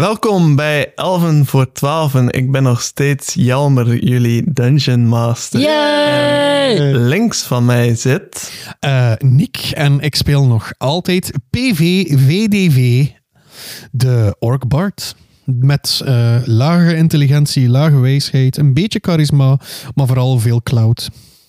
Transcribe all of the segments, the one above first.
Welkom bij 11 voor 12. Ik ben nog steeds Jelmer, jullie Dungeon Master. Yay! En links van mij zit... Nick en ik speel nog altijd PV-VDV, de Orc Bard. Met lage intelligentie, lage wijsheid, een beetje charisma, maar vooral veel cloud.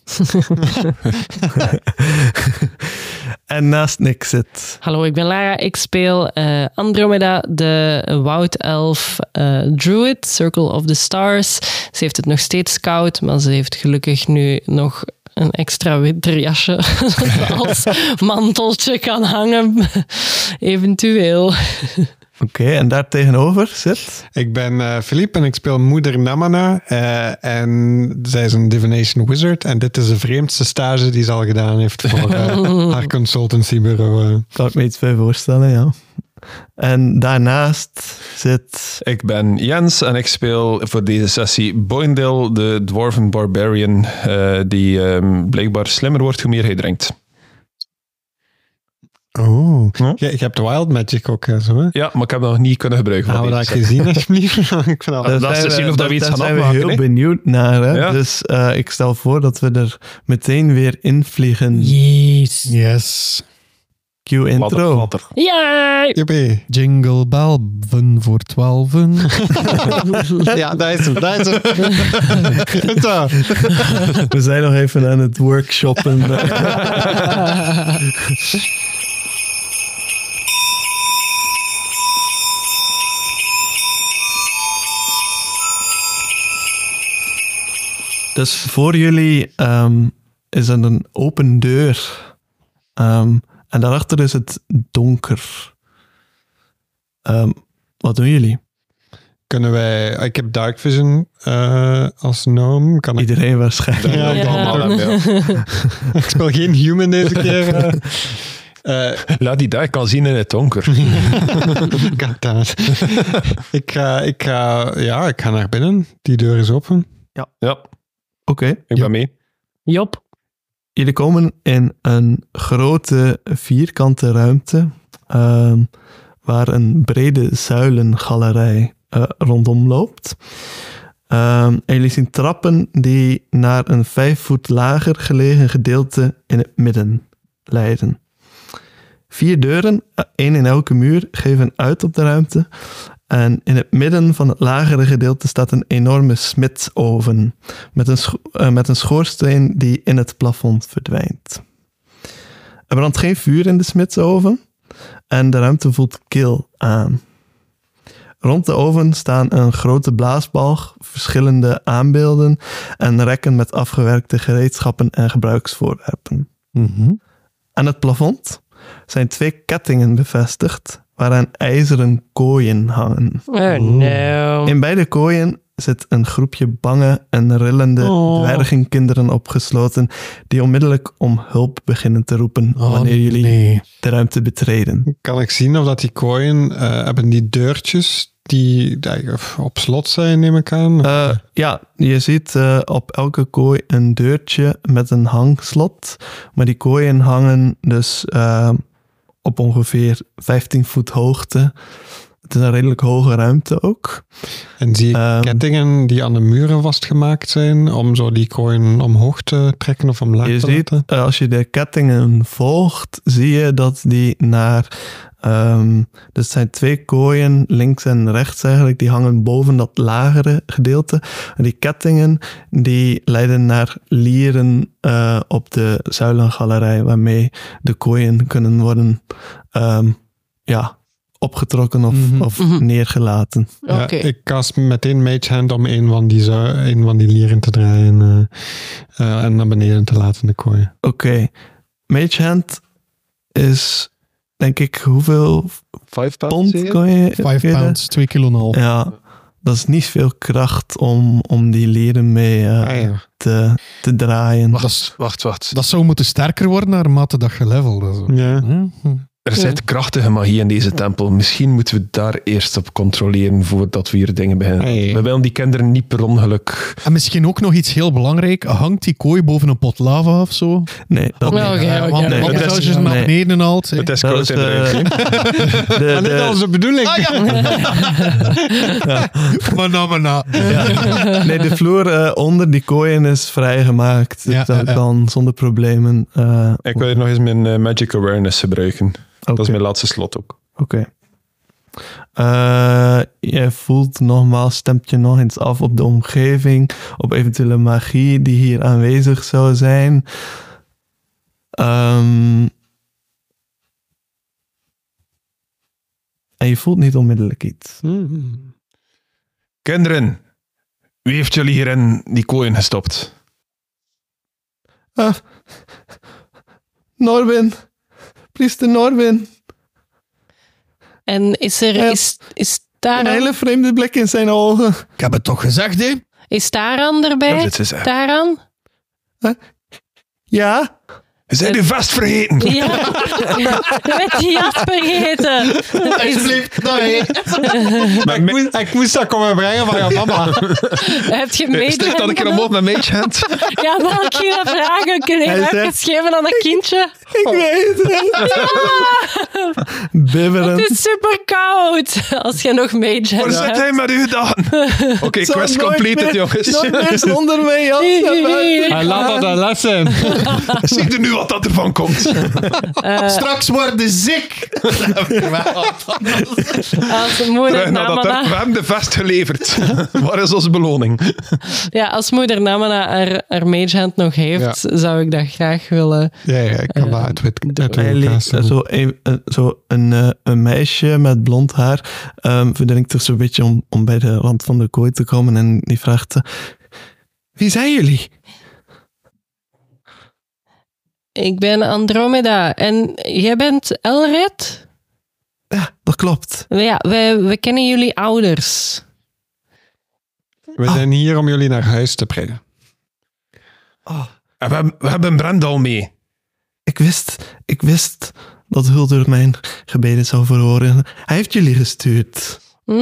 En naast Nick zit... Hallo, ik ben Lara. Ik speel Andromeda, de woudelf druid, Circle of the Stars. Ze heeft het nog steeds koud, maar ze heeft gelukkig nu nog een extra winterjasje als manteltje kan hangen, eventueel. Oké, en daar tegenover zit... Ik ben Philippe en ik speel moeder Namana. En zij is een divination wizard. En dit is de vreemdste stage die ze al gedaan heeft voor haar consultancybureau. Kan ik me iets bij voorstellen, ja. En daarnaast zit... Ik ben Jens en ik speel voor deze sessie Boindale, de Dwarven Barbarian, die blijkbaar slimmer wordt hoe meer hij drinkt. Oh, je hebt wild magic ook zo, hè? Ja, maar ik heb dat nog niet kunnen gebruiken. Gaan we dat gezien, alsjeblieft? Ik vind dat is te zien of dat we iets gaan afmaken. Daar afmaken. zijn we heel benieuwd naar. Hè? Ja. Dus ik stel voor dat we er meteen weer invliegen. Yes. Cue intro. Later. Yay! Jippie. Jingle bell voor 12. Ja, daar is hem. Goed zo. We zijn nog even aan het workshoppen. Dus voor jullie is er een open deur. En daarachter is het donker. Wat doen jullie? Kunnen wij... Ik heb Dark Vision als gnome. Kan ik... Iedereen waarschijnlijk. Ja, Ja. Allemaal hebben, ja. Ik speel geen human deze keer. Laat die daar kan zien in het donker. Goddammit. Ik ga naar binnen. Die deur is open. Ja, Oké. ik ben mee. Jop. Jullie komen in een grote vierkante ruimte waar een brede zuilengalerij rondom loopt. En jullie zien trappen die naar een 5 voet lager gelegen gedeelte in het midden leiden. 4 deuren, 1 in elke muur, geven uit op de ruimte. En in het midden van het lagere gedeelte staat een enorme smidsoven met een schoorsteen die in het plafond verdwijnt. Er brandt geen vuur in de smidsoven en de ruimte voelt kil aan. Rond de oven staan een grote blaasbalg, verschillende aanbeelden en rekken met afgewerkte gereedschappen en gebruiksvoorwerpen. Aan het plafond zijn 2 kettingen bevestigd waaraan ijzeren kooien hangen. Oh no. In beide kooien zit een groepje bange en rillende dwergenkinderen opgesloten die onmiddellijk om hulp beginnen te roepen wanneer jullie de ruimte betreden. Kan ik zien of dat die kooien hebben die deurtjes die op slot zijn, neem ik aan? Ja, je ziet op elke kooi een deurtje met een hangslot, maar die kooien hangen dus op ongeveer 15 voet hoogte. Het is een redelijk hoge ruimte ook. En zie ik kettingen die aan de muren vastgemaakt zijn om zo die kooien omhoog te trekken of omlaag Je te ziet, laten? als je de kettingen volgt, zie je dat die naar... dus het zijn 2 kooien, links en rechts eigenlijk, die hangen boven dat lagere gedeelte. En die kettingen, die leiden naar lieren op de zuilengalerij, waarmee de kooien kunnen worden opgetrokken of neergelaten. Ja, Oké. ik cast meteen Mage Hand om een van die lieren te draaien en naar beneden te laten de kooien. Oké. Mage Hand is, denk ik, hoeveel 5 pond kan je... 5 pounds, 2,5 kilo. Ja, dat is niet veel kracht om die lieren mee te draaien. Wacht. Dat zou moeten sterker worden naarmate dat je levelde. Zo. Ja. Er zit krachtige magie in deze tempel. Misschien moeten we daar eerst op controleren voordat we hier dingen beginnen. Hey. We willen die kinderen niet per ongeluk... En misschien ook nog iets heel belangrijk. Hangt die kooi boven een pot lava of zo? Nee, dat niet. Oké. Want nee, want dat als is- je naar nee. beneden haalt... hè. Het is Dat koud is, in de ruimte. de, En dit was de bedoeling. Mana. nee, de vloer onder die kooien is vrijgemaakt. Dus Ja, dat ja. kan zonder problemen. Ik wil hier nog eens mijn Magic Awareness gebruiken. Dat is Oké. mijn laatste slot ook. Oké. Jij voelt nogmaals, stemt je nog eens af op de omgeving, op eventuele magie die hier aanwezig zou zijn. En je voelt niet onmiddellijk iets. Kinderen, wie heeft jullie hier in die kooien gestopt? Norbin, priester Norbin. En is Een hele vreemde blik in zijn ogen. Ik heb het toch gezegd, hè? Is Taran erbij? Dat is echt. Taran? Ja? Zijn u vast vergeten? Ja, met die jas vergeten. Ik moest dat komen brengen van je mama. Heb je Stik meedoen? dat ik er omhoog met Mage Hand. Ja, maar ik ging dat vragen. Kun je Hij even zegt- geven aan dat kindje? Ik weet het. Het Bibberend. is super koud. Als je nog mage Waar hebt. zit hij met u gedaan? Oké, Zal quest nooit completed, meer- jongens. Nooit meer zonder mij, jas. Hij laat dat een les zijn. Zie je nu wat dat ervan komt? Straks worden ziek. Als moeder Terug naar dat Namana, we hebben de vest geleverd. Waar is onze beloning? ja, als moeder Namana haar mage hand nog heeft, zou ik dat graag willen. Ja, ik kan dat uit Zo een meisje met blond haar verdrinkt er zo'n beetje om bij de rand van de kooi te komen en die vraagt: wie zijn jullie? Ik ben Andromeda en jij bent Elred? Ja, dat klopt. Ja, we kennen jullie ouders. We zijn hier om jullie naar huis te brengen. En we hebben Brendal mee. Ik wist dat Huldur mijn gebeden zou verhoren. Hij heeft jullie gestuurd.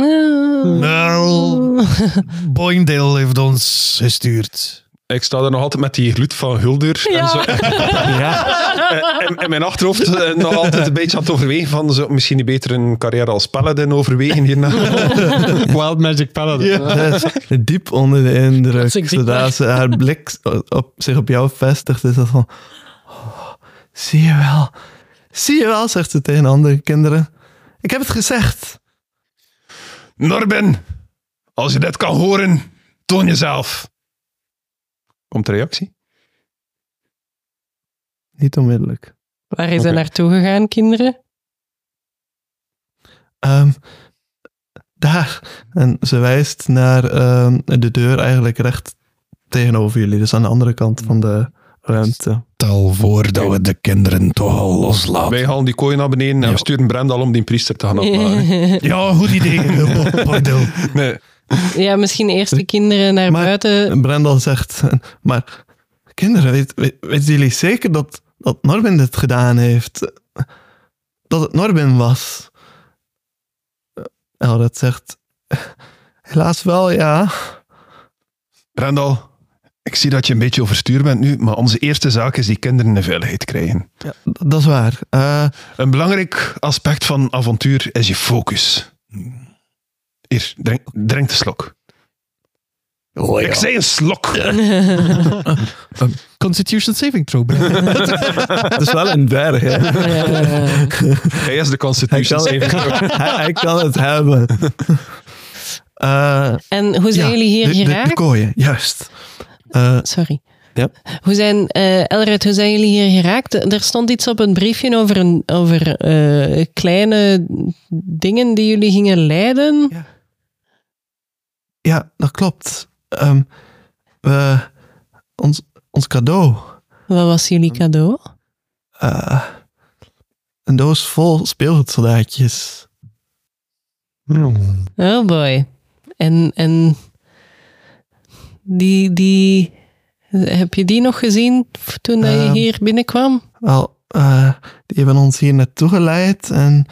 Nou, Boindale heeft ons gestuurd. Ik sta er nog altijd met die gloed van Huldur. Ja. En zo. Ja, In mijn achterhoofd nog altijd een beetje aan het overwegen van zo, misschien niet beter een carrière als paladin overwegen hierna. Wild Magic Paladin. diep onder de indruk. Als ik zie Zodra maar. ze haar blik zich op jou vestigt, is dat van: zie je wel. Zie je wel, zegt ze tegen andere kinderen. Ik heb het gezegd. Norbin, als je dit kan horen, toon jezelf. Komt de reactie? Niet onmiddellijk. Waar is hij Oké. naartoe gegaan, kinderen? Daar. En ze wijst naar de deur eigenlijk recht tegenover jullie. Dus aan de andere kant van de ruimte. Tel voor dat we de kinderen toch al loslaten. Wij halen die kooi naar beneden en we sturen Brendal om die priester te gaan ophalen. Ja, goed idee. Boindale. Nee. Ja, misschien eerst de kinderen naar Maar- buiten. Brendel zegt: maar kinderen, weten jullie zeker dat Norbin dit gedaan heeft? Dat het Norbin was? Elred zegt: helaas wel, ja. Brendal, ik zie dat je een beetje overstuur bent nu, maar onze eerste zaak is die kinderen in veiligheid krijgen. Ja, dat is waar. Een belangrijk aspect van avontuur is je focus. Hier, drink de slok. Oh, Ik zei een slok. Constitution saving throw. Het is wel een dwerg, hè. Hij is de Constitution saving throw. Hij kan het hebben. En hoe zijn jullie hier de geraakt? kooien, juist. Sorry. Ja. Hoe zijn, Elred, hoe zijn jullie hier geraakt? Er stond iets op een briefje over kleine dingen die jullie gingen leiden. Ja, dat klopt. Ons cadeau. Wat was jullie cadeau? Een doos vol speelgoedsoldaatjes. Oh boy. En die heb je die nog gezien toen dat je hier binnenkwam? Wel, die hebben ons hier naartoe geleid en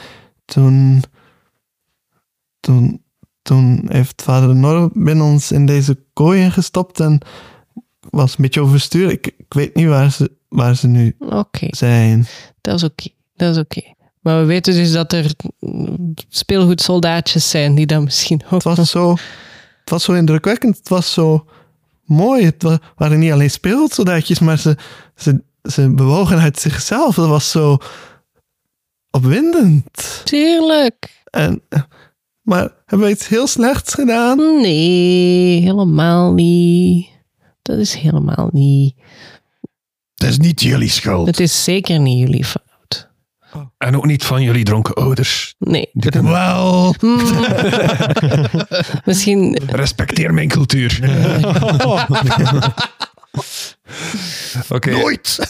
toen heeft vader Norbin ons in deze kooien gestopt en was een beetje overstuur. Ik weet niet waar ze nu Oké, zijn. dat is oké. Maar we weten dus dat er speelgoedsoldaatjes zijn die dan misschien ook... Het was zo indrukwekkend. Het was zo mooi. Het waren niet alleen speelgoedsoldaatjes, maar ze bewogen uit zichzelf. Dat was zo opwindend. Tuurlijk. Maar hebben we iets heel slechts gedaan? Nee, helemaal niet. Dat is helemaal niet. Het is niet jullie schuld. Het is zeker niet jullie fout. En ook niet van jullie dronken ouders. Nee. Wel. Misschien... Respecteer mijn cultuur. Oké. Nooit.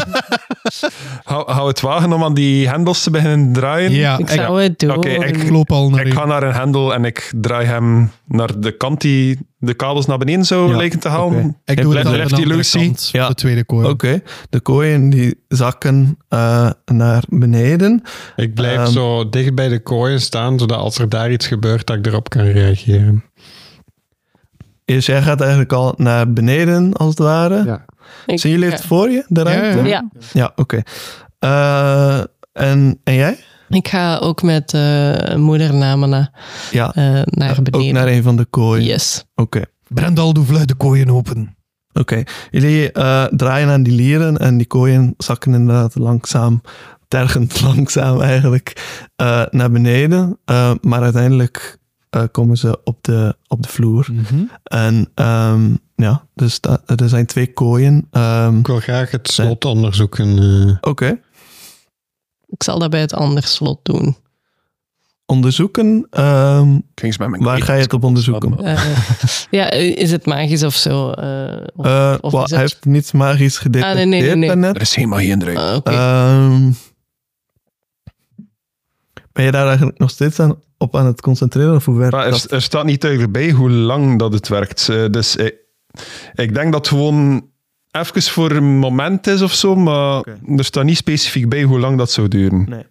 Hou het wagen om aan die hendels te beginnen draaien. Ja, Ik zou het doen. Oké, ik loop al naar Ik ga naar een hendel en ik draai hem naar de kant die de kabels naar beneden zou Ja, lijken te halen. oké. Ik doe het Lefty aan de andere Lucy. kant, Ja. de tweede kooi. Oké. De kooien die zakken naar beneden. Ik blijf zo dicht bij de kooien staan, zodat als er daar iets gebeurt, dat ik erop kan reageren. Dus jij gaat eigenlijk al naar beneden, als het ware. Ja. Zien jullie het voor je, de ruimte? Ja. Ja, oké. En jij? Ik ga ook met moeder Namana Ja, naar beneden. ook naar een van de kooien. Yes. Oké. Brendal, doe vlug de kooien open. Oké. Jullie draaien aan die lieren en die kooien zakken inderdaad langzaam, tergend langzaam eigenlijk, naar beneden. Maar uiteindelijk komen ze op de vloer. En ja, dus er zijn 2 kooien. Ik wil graag het slot onderzoeken. Oké. Ik zal dat bij het andere slot doen. Onderzoeken. Waar ga je het op onderzoeken? Ja, is het magisch of zo? Of is het... Hij heeft niets magisch gedetecteerd nee. daarnet. Er is geen magie in de ruimte. Oké. Ben je daar eigenlijk nog steeds op aan het concentreren? Of hoe werkt Maar dat? er staat niet duidelijk bij hoe lang dat het werkt. Dus ik denk dat het gewoon even voor een moment is of zo, maar Oké. er staat niet specifiek bij hoe lang dat zou duren. Nee.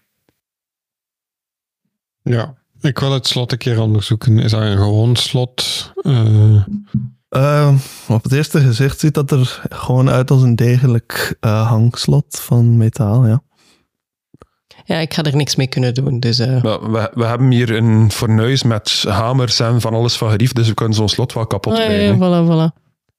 Ja, ik wil het slot een keer onderzoeken. Is dat een gewoon slot? Op het eerste gezicht ziet dat er gewoon uit als een degelijk hangslot van metaal, ja. Ja, ik ga er niks mee kunnen doen. Dus, Maar we hebben hier een fornuis met hamers en van alles van gerief, dus we kunnen zo'n slot wel kapot krijgen. voilà.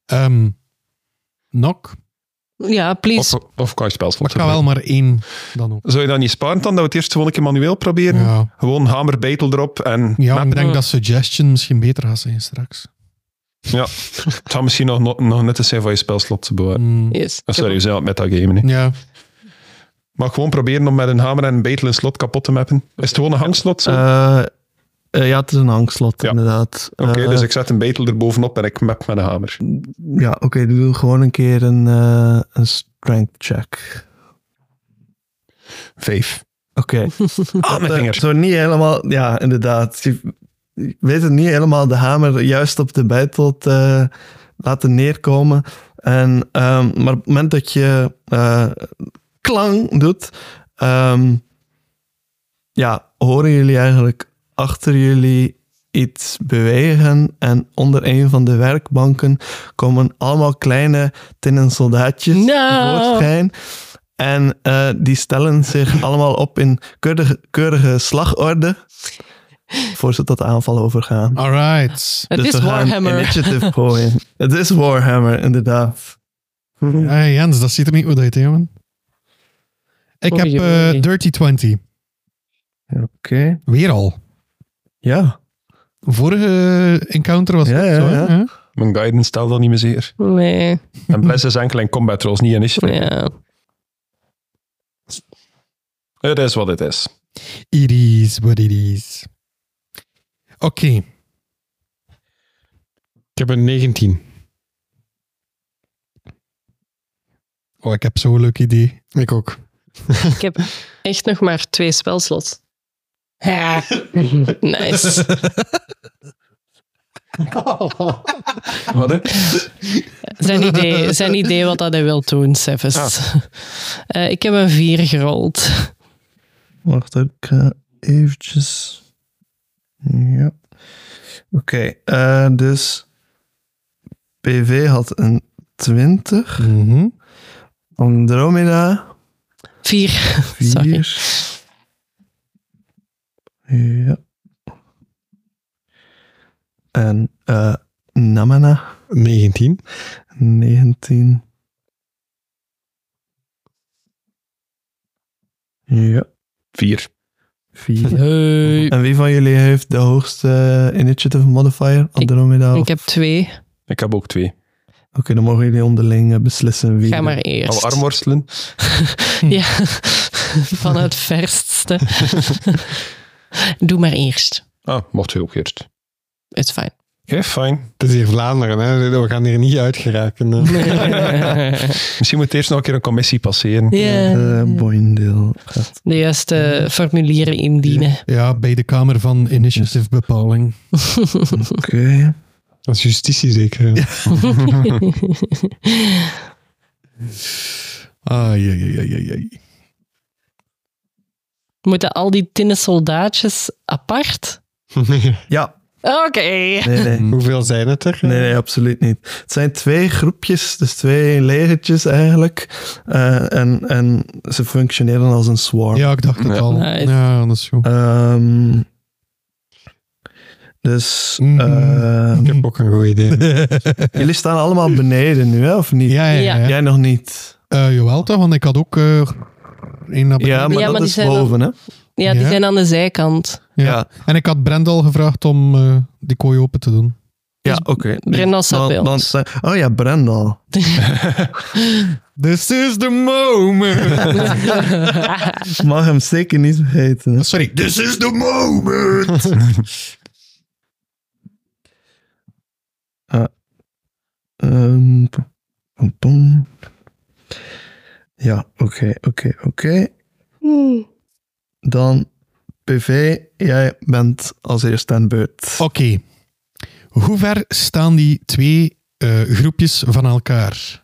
Nok. Ja, please. Of kan je spelslot Ik ga wel maar 1 dan ook. Zou je dat niet sparen dan, dat we het eerst gewoon een keer manueel proberen? Ja, Gewoon hamer, beitel erop en... ja map. ik denk dat suggestion misschien beter gaat zijn straks. Ja, het zou misschien nog net eens zijn van je spelslot te bewaren. Yes. Sorry, we zijn aan het metagamen. Hè. Ja, Maar gewoon proberen om met een hamer en een beitel een slot kapot te mappen. Is het gewoon een hangslot zo? Ja, het is een hangslot, Ja. inderdaad. Oké, dus ik zet een beitel erbovenop en ik map met een hamer. Ja, oké, doe gewoon een keer een strength check. 5. Oké. Mijn vinger. Zo niet helemaal, ja, inderdaad. Je weet het niet helemaal de hamer juist op de beitel te laten neerkomen. Maar op het moment dat je klang doet, horen jullie eigenlijk achter jullie iets bewegen en onder een van de werkbanken komen allemaal kleine tinnen soldaatjes tevoorschijn. En die stellen zich allemaal op in keurige slagorde voor ze tot de aanval overgaan. alright. Het is we gaan Warhammer. initiative gooien. Het is Warhammer, inderdaad. Hey Jens, dat ziet er niet goed uit, hè, jongen. Ik heb Oei. Dirty 20. Oké. Weer al. Ja. Vorige encounter was Ja, het ja, zo, hè? ja. Ja. Mijn guidance stelt dat niet meer zeker. Nee. En Bless is enkel in combat rolls, niet initiative. Ja. Het is wat het is. It is what it is. Oké. Ik heb een 19. Oh, ik heb zo'n leuk idee. Ik ook. Ik heb echt nog maar 2 spelslots. Ja. Nice. Wat, hè? Zijn idee wat dat hij wil doen, Sevis. Ik heb een 4 gerold. Wacht, ik ga eventjes... Ja. Oké, dus PV had een 20. Andromeda 4. Sorry. 4. Ja. En Namana 19. 19. Ja, 4. 4. Hey. En wie van jullie heeft de hoogste initiative modifier? Andromeda? Ik heb 2. Ik heb ook 2. Oké, dan mogen jullie onderling beslissen wie. Ga maar Gaan eerst. we armworstelen? Ja, van het verstste. Doe maar eerst. Mocht je ook eerst. Het is fijn. Oké, fijn. Het is hier Vlaanderen, hè? We gaan hier niet uitgeraken. Misschien moet eerst nog een keer een commissie passeren. Ja. Boindale gaat. De juiste formulieren indienen. Ja, bij de Kamer van Initiative Bepaling. Oké. Dat is justitie zeker. Hè? Ai. Moeten al die tinnen soldaatjes apart? Ja. Oké. Nee. Hoeveel zijn het er? Nee, absoluut niet. Het zijn 2 groepjes, dus 2 legertjes eigenlijk. En ze functioneren als een swarm. Ja, ik dacht het Ja. al. Nice. Ja, dat is goed. Dus Ik heb ook een goed idee. jullie staan allemaal beneden nu, hè, of niet? Ja. Jij nog niet. Jawel toch, want ik had ook een naar beneden. Ja, maar Ja, dat maar die is zijn boven, hè? Ja, die Ja. zijn aan de zijkant. Ja. En ik had Brendel gevraagd om die kooi open te doen. Ja, oké. Brendal staat bij ons. Oh ja, Brendal. This is the moment. Mag hem zeker niet vergeten. Hè? Sorry, this is the moment. Pom. Ja, oké. Dan PV, jij bent als eerste aan de beurt. Oké. Hoe ver staan die 2 groepjes van elkaar?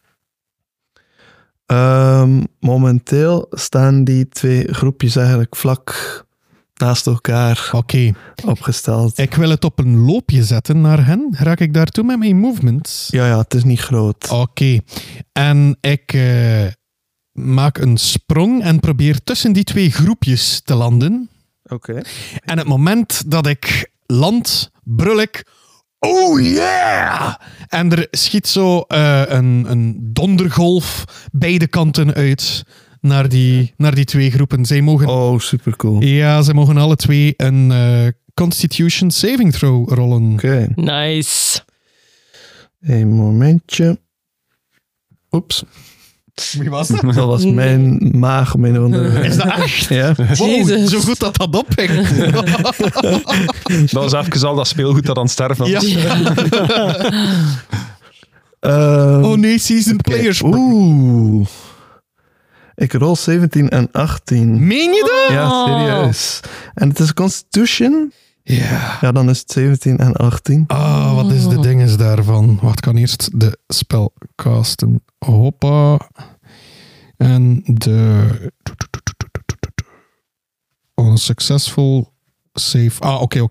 Momenteel staan die 2 groepjes eigenlijk vlak naast elkaar Oké. opgesteld. Ik wil het op een loopje zetten naar hen. Raak ik daartoe met mijn movement? Ja, het is niet groot. Oké. En ik maak een sprong en probeer tussen die 2 groepjes te landen. Oké. En het moment dat ik land, brul ik... Oh yeah! En er schiet zo een dondergolf beide kanten uit naar die 2 groepen. Zij mogen... Oh, supercool. Ja, ze mogen alle 2 een Constitution Saving Throw rollen. Oké. Nice. Een momentje. Oeps. Wie was dat? Dat was mijn maag om een of andere... Is dat echt? Ja. Wow, Jezus. zo goed dat dat opging. Dat was even al dat speelgoed dat aan het sterven was. Ja. Ehm, Oh nee, seasoned oké. players. Oeh. Ik rol 17 en 18. Meen je dat? Ja, serieus. En het is Constitution? Ja. Ja, dan is het 17 en 18. Ah, wat is de dinges daarvan? Wacht, ik kan eerst de spel casten. Hoppa. En de... Unsuccessful save. Ah, oké.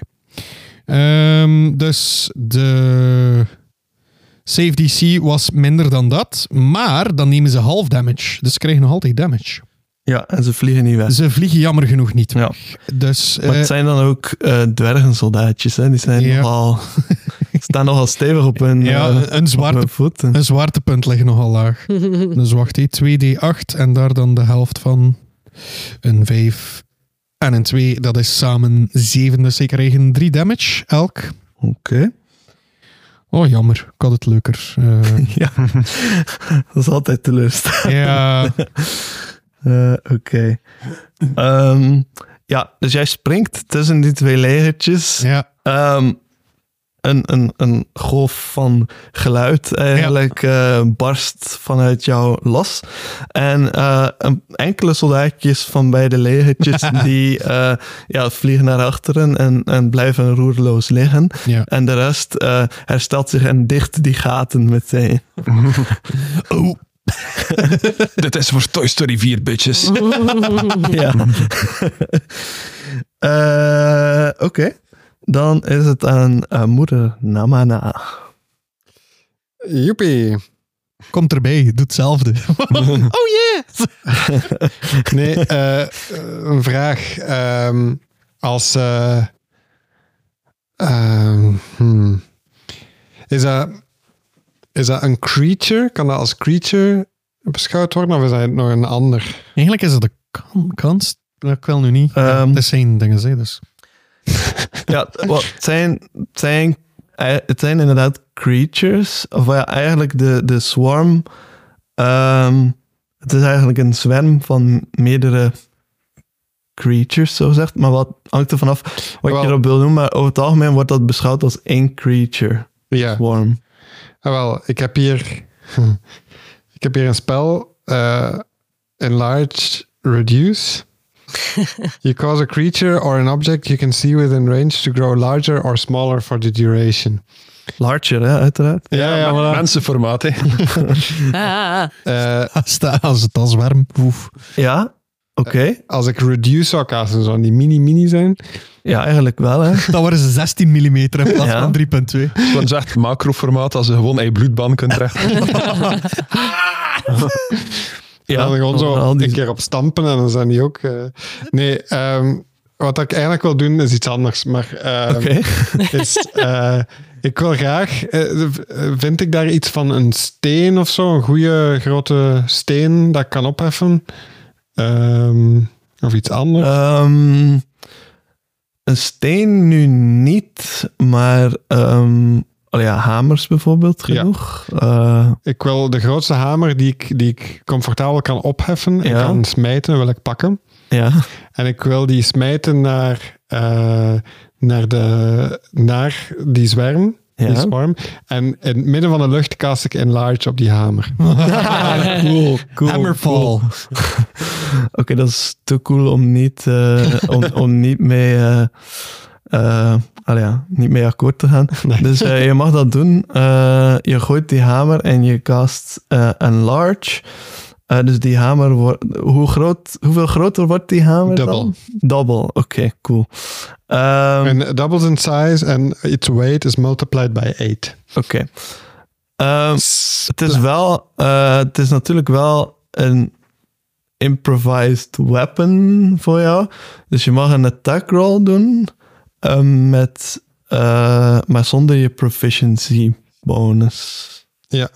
Dus de save DC was minder dan dat, maar dan nemen ze half damage. Dus ze krijgen nog altijd damage. Ja, en ze vliegen niet weg. Ze vliegen jammer genoeg niet Ja. weg. Dus, Maar het zijn dan ook dwergensoldaatjes, hè? Die zijn Ja. nogal... staan nogal stevig op hun, Ja, een op zwarte hun voeten. Een zwaartepunt ligt nogal laag. Dus wacht, 2d8 en daar dan de helft van. Een 5 en een 2. Dat is samen 7, dus ik krijg 3 damage elk. Oké. Oh, jammer. Ik had het leuker. Ja, dat is altijd teleurstellend. Ja. Oké. Ja, dus jij springt tussen die 2 legertjes. Ja. een golf van geluid eigenlijk barst vanuit jou los. En enkele soldaatjes van beide legertjes die vliegen naar achteren en blijven roerloos liggen. Ja. En de rest herstelt zich en dicht die gaten meteen. Oh. Dit is voor Toy Story 4, bitches. Ja. Oké. Dan is het aan moeder Namana. Joepie. Komt erbij, doet hetzelfde. Oh yeah! Nee, een vraag. Is dat een creature? Kan dat als creature beschouwd worden? Of is dat nog een ander? Eigenlijk is het de kans. Ik wil nu niet. Dat zijn dingen, hè, dus. Ja, het zijn inderdaad creatures. Of ja, eigenlijk de swarm. Het is eigenlijk een zwerm van meerdere creatures, zo gezegd. Maar wat hangt er vanaf wat je erop wil doen. Maar over het algemeen wordt dat beschouwd als één creature. Ja. Swarm. Wel, ik heb hier een spel. Enlarge Reduce. You cause a creature or an object you can see within range to grow larger or smaller for the duration. Larger, hè, uiteraard. Ja, voilà. Mensenformaat, hè. Als het als warm. Oef. Ja, oké. Als ik reduce zou casten, zou die mini zijn. Ja, eigenlijk wel, hè. Dat waren ze 16 mm in plaats van 3.2. Gewoon zegt macroformaat als je gewoon je bloedbaan kunt rechten. Ja, dan gewoon zo al die- een keer op stampen en dan zijn die ook... wat ik eigenlijk wil doen is iets anders. Maar Oké. ik wil graag... vind ik daar iets van een steen of zo? Een goede grote steen dat ik kan opheffen? Of iets anders? Een steen nu niet, maar hamers bijvoorbeeld genoeg. Ik wil de grootste hamer die ik comfortabel kan opheffen en Ja. kan smijten, wil ik pakken. Ja. En ik wil die smijten naar die zwerm. Ja. Die swarm. En in het midden van de lucht cast ik enlarge op die hamer. Cool. Hammerfall. Oké, dat is te cool om niet, om niet mee akkoord te gaan. Nee. Dus je mag dat doen. Je gooit die hamer en je cast enlarge. Dus die hamer wordt... Hoeveel groter wordt die hamer dan? Double, oké, cool. En doubles in size and its weight is multiplied by 8. Oké. Het is natuurlijk wel een improvised weapon voor jou. Dus je mag een attack roll doen, maar zonder je proficiency bonus. Ja.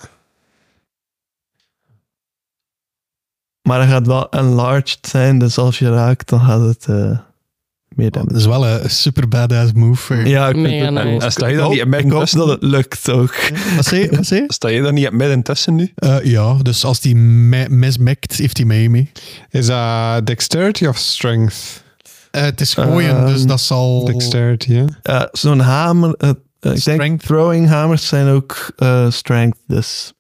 Maar hij gaat wel enlarged zijn, dus als je raakt, dan gaat het meer damage. Dat is wel een super badass move. Ja, ik Mega vind het nice. En sta je dan niet in ik midden hoop tussen? dat het lukt ook. Wat zei je? Sta je dan niet in het midden tussen nu? Ja, dus als die mismikt, heeft hij mij mee. Is dat dexterity of strength? Het is gooien, dus dat zal... Dexterity, ja. Zo'n hamer... ik denk Strength. throwing hamers zijn ook strength, dus...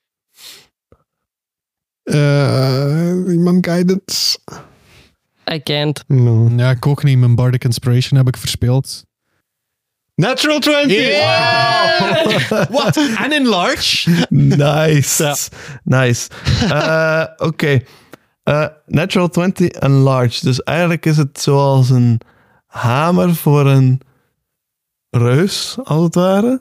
Iemand guidance? I can't. No. Ja, ik ook niet. Mijn Bardic Inspiration heb ik verspeeld. Natural 20! Wat? En enlarge? Nice. Nice. Oké. Natural 20 enlarged. Dus eigenlijk is het zoals een hamer voor een reus, als het ware.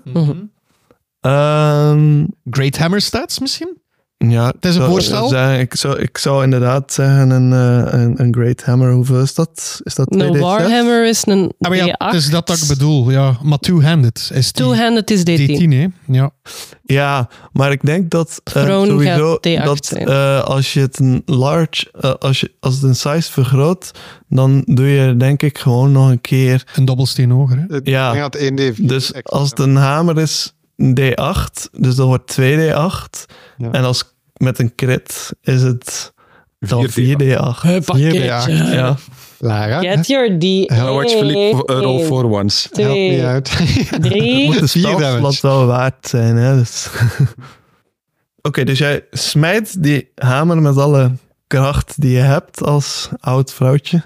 Great Hammer stats misschien? Ja, Het is een voorstel? Ik zou inderdaad zeggen een Great Hammer. Hoeveel is dat? Is dat 2d6? Een Warhammer is een Ah, maar ja, D8. het is dat ik bedoel. Ja. Maar two-handed is die Two-handed is D10. D10, hè? Ja. Ja, maar ik denk dat Throne sowieso gaat D8 dat zijn. als je het een large, als het een size vergroot, dan doe je denk ik gewoon nog een keer. Een dobbelsteen hoger, hè? Ja. Ik denk dat 1d4 Dus extra. als het een hamer is, D8, dus dat wordt 2d8. Ja. En met een crit is het dan 4d8. Pakketje. Ja. Lara, Get your D. Watch Philippe roll for once. help me 2, out. 3. Moet de 4 damage. spelslot wel waard zijn. Hè? Dus. Oké, dus jij smijt die hamer met alle kracht die je hebt als oud vrouwtje.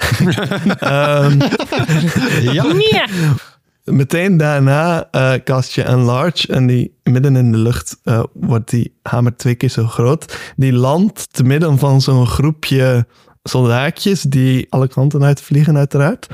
Ja. Meteen daarna cast je Enlarge en die midden in de lucht wordt die hamer 2 keer zo groot. Die landt te midden van zo'n groepje soldaatjes die alle kanten uitvliegen uiteraard.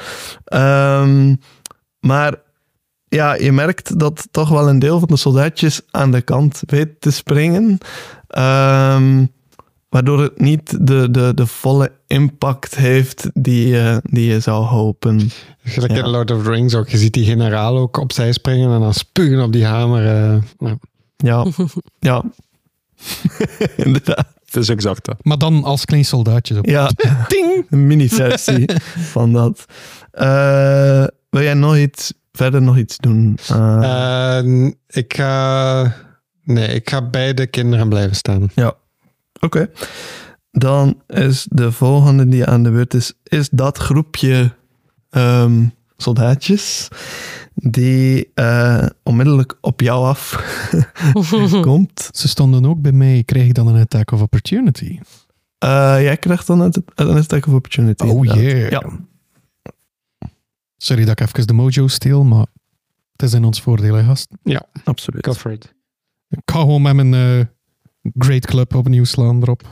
Maar ja, je merkt dat toch wel een deel van de soldaatjes aan de kant weet te springen. Waardoor het niet de volle impact heeft die je zou hopen. Gelijk in Lord of the Rings ook. Je ziet die generaal ook opzij springen en dan spugen op die hamer. Ja, ja. Inderdaad. Het is exact dat. Maar dan als klein soldaatje. Zo. Ja, Ting! een mini-sessie van dat. Wil jij verder nog iets doen? Ik ga bij de kinderen blijven staan. Ja, oké. Dan is de volgende die aan de beurt is dat groepje soldaatjes die onmiddellijk op jou af komt. Ze stonden ook bij mij. Krijg ik dan een attack of opportunity? Jij krijgt dan een attack of opportunity. Oh inderdaad. yeah. Ja, Sorry dat ik even de mojo steel, maar het is in ons voordeel, hè, gast. absoluut. Go for it. Ik ga gewoon met mijn Great Club opnieuw slaan erop.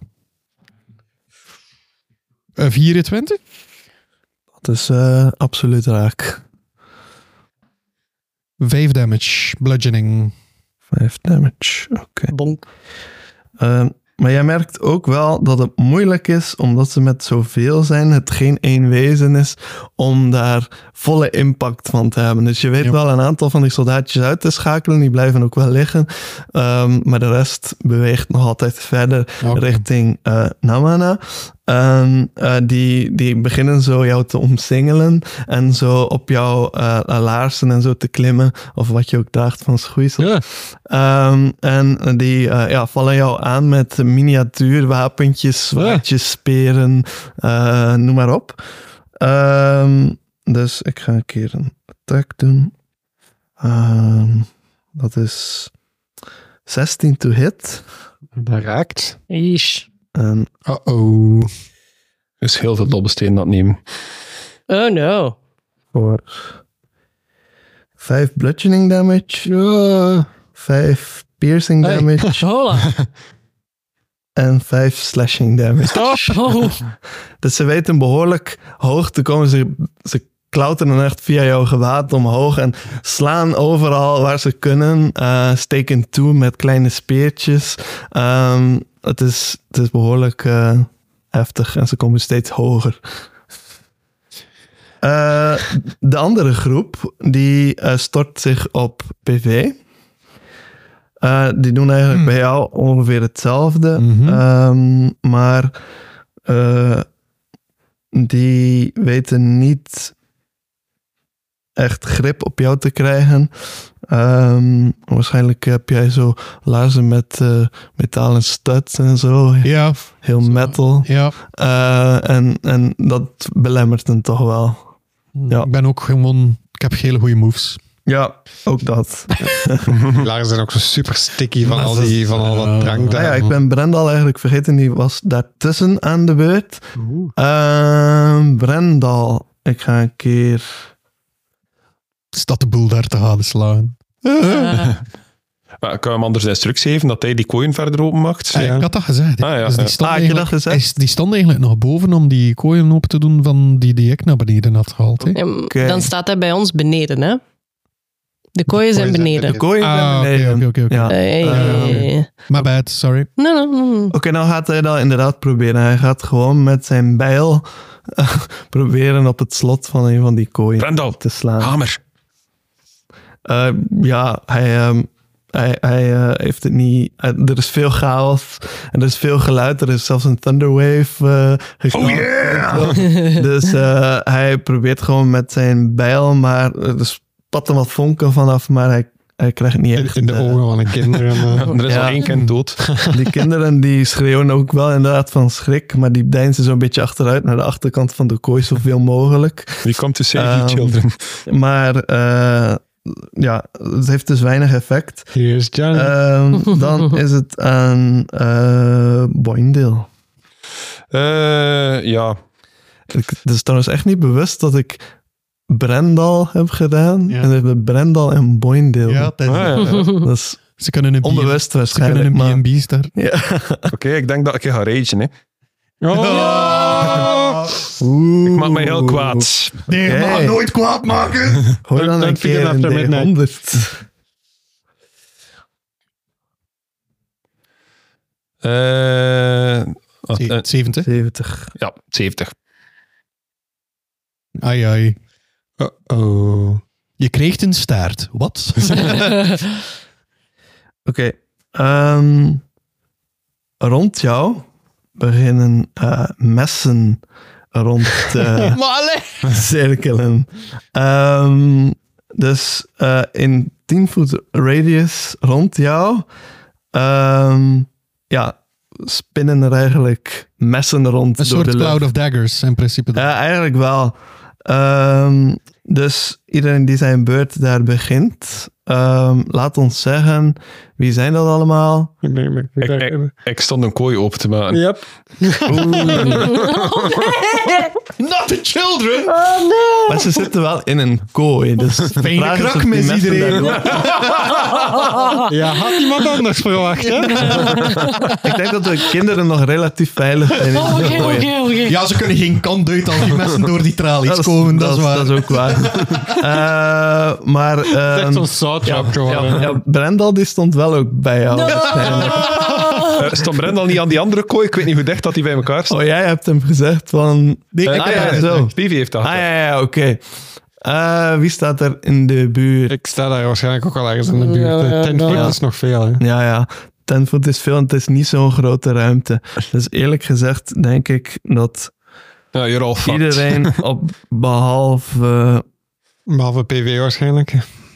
24? Dat is absoluut raak. 5 damage, bludgeoning. 5 damage, oké. Bonk. Maar jij merkt ook wel dat het moeilijk is, omdat ze met zoveel zijn, het geen één wezen is, om daar volle impact van te hebben. Dus je weet wel een aantal van die soldaatjes uit te schakelen, die blijven ook wel liggen. Maar de rest beweegt nog altijd verder richting Namana. Die beginnen zo jou te omsingelen en zo op jouw laarzen en zo te klimmen, of wat je ook draagt van schoeisel. Ja. En die vallen jou aan met miniatuurwapentjes, zwaardjes, speren, noem maar op. Dus ik ga een keer een attack doen. Dat is 16 to hit. Dat raakt. Ish. En Uh-oh. Dus heel veel dobbelsteen dat nemen. Oh no. voor 5 bludgeoning damage, 5 piercing damage Hola. en 5 slashing damage. Oh. Dus ze weten behoorlijk hoog te komen. Ze klauteren echt via jouw gewaad omhoog en slaan overal waar ze kunnen. Steken toe met kleine speertjes. Het is behoorlijk heftig en ze komen steeds hoger. De andere groep die stort zich op PV. Die doen eigenlijk bij jou ongeveer hetzelfde. Maar die weten niet echt grip op jou te krijgen. Waarschijnlijk heb jij zo laarzen met metalen studs en zo. Ja. Heel metal. Ja. En dat belemmert hem toch wel. Ja. Ik ben ook gewoon... Ik heb hele goede moves. Ja, ook dat. Die laren zijn ook zo super sticky van al dat drank daar. Ik ben Brendal eigenlijk vergeten. Die was daartussen aan de beurt. Brendal. Ik ga een keer... Staat de boel daar te halen slaan. Maar kan je hem anders instructie geven dat hij die kooien verder open maakt? Ik had dat gezegd. Hè. Ah, ja, Dus die ja. stond Had je dat gezegd? Die stond eigenlijk nog boven om die kooien open te doen van die ik naar beneden had gehaald. Hè. Ja, Oké. Dan staat hij bij ons beneden, hè? De kooien zijn beneden. De kooien zijn beneden. Oké. Ja. My bad, sorry. No. Oké, nou gaat hij dat inderdaad proberen. Hij gaat gewoon met zijn bijl proberen op het slot van een van die kooien Brendal, te slaan. hamer. Hij heeft het niet... er is veel chaos en er is veel geluid. Er is zelfs een thunderwave gekomen. Oh yeah! Dus hij probeert gewoon met zijn bijl, maar er spatten wat vonken vanaf, maar hij krijgt niet echt... In de ogen van de kinderen. Er is Ja. al 1 kind dood. Die kinderen die schreeuwen ook wel inderdaad van schrik, maar die deinzen zo'n beetje achteruit naar de achterkant van de kooi, zoveel mogelijk. Wie komt to save you children? Maar ja, het heeft dus weinig effect. Here's Johnny. Dan is het aan Boindale. Ja. Het is trouwens echt niet bewust dat ik Brendal heb gedaan. Ja. En we hebben Brendal en Boindale. Ja, dat is- Ah, Dat is ze kunnen een onbewust Ze waarschijnlijk. kunnen een Maar, B&B starten. ja. Oké, ik denk dat ik ga ragen. Hè. Oh. Ik maak mij heel kwaad. Nee, je mag Oké. nooit kwaad maken. Hoor dan een Don't forget keer after in de midnight. 100. Wat, 70. 70. ja, 70. Ai, ai. Oh. Je kreeg een staart. Wat? Oké. Rond jou beginnen messen rond te Maar allee. cirkelen. Dus in 10 voet radius rond jou ja, spinnen er eigenlijk messen rond Een door soort de lucht. cloud of daggers in principe. Ja, eigenlijk wel. Dus iedereen die zijn beurt daar begint, laat ons zeggen, wie zijn dat allemaal? Ik stond een kooi open te maken. Yep. Not the children! Maar ze zitten wel in een kooi, dus de Fijne vraag is of krak, die mis messen iedereen. daar- Ja, had iemand anders verwacht, hè? Ik denk dat de kinderen nog relatief veilig zijn in de kooi. Ja, ze kunnen geen kant uit als die messen door die tralies komen. Dat is waar. Dat is ook waar. Maar Echt zo'n soundtrack geworden. ja, Brendal die stond wel ook bij jou. waarschijnlijk. Stond Brendal niet aan die andere kooi? Ik weet niet hoe dicht dat die bij elkaar staan. Oh, jij hebt hem gezegd van... Ja, zo. Stevie heeft dat. Ah ja, oké. Wie staat er in de buurt? Ik sta daar waarschijnlijk ook al ergens in de buurt. Ja, 10 voet ja. is nog veel, hè? Ja. 10 voet is veel en het is niet zo'n grote ruimte. Dus eerlijk gezegd denk ik dat Ja, you're all fucked. iedereen op behalve... Behalve PV waarschijnlijk.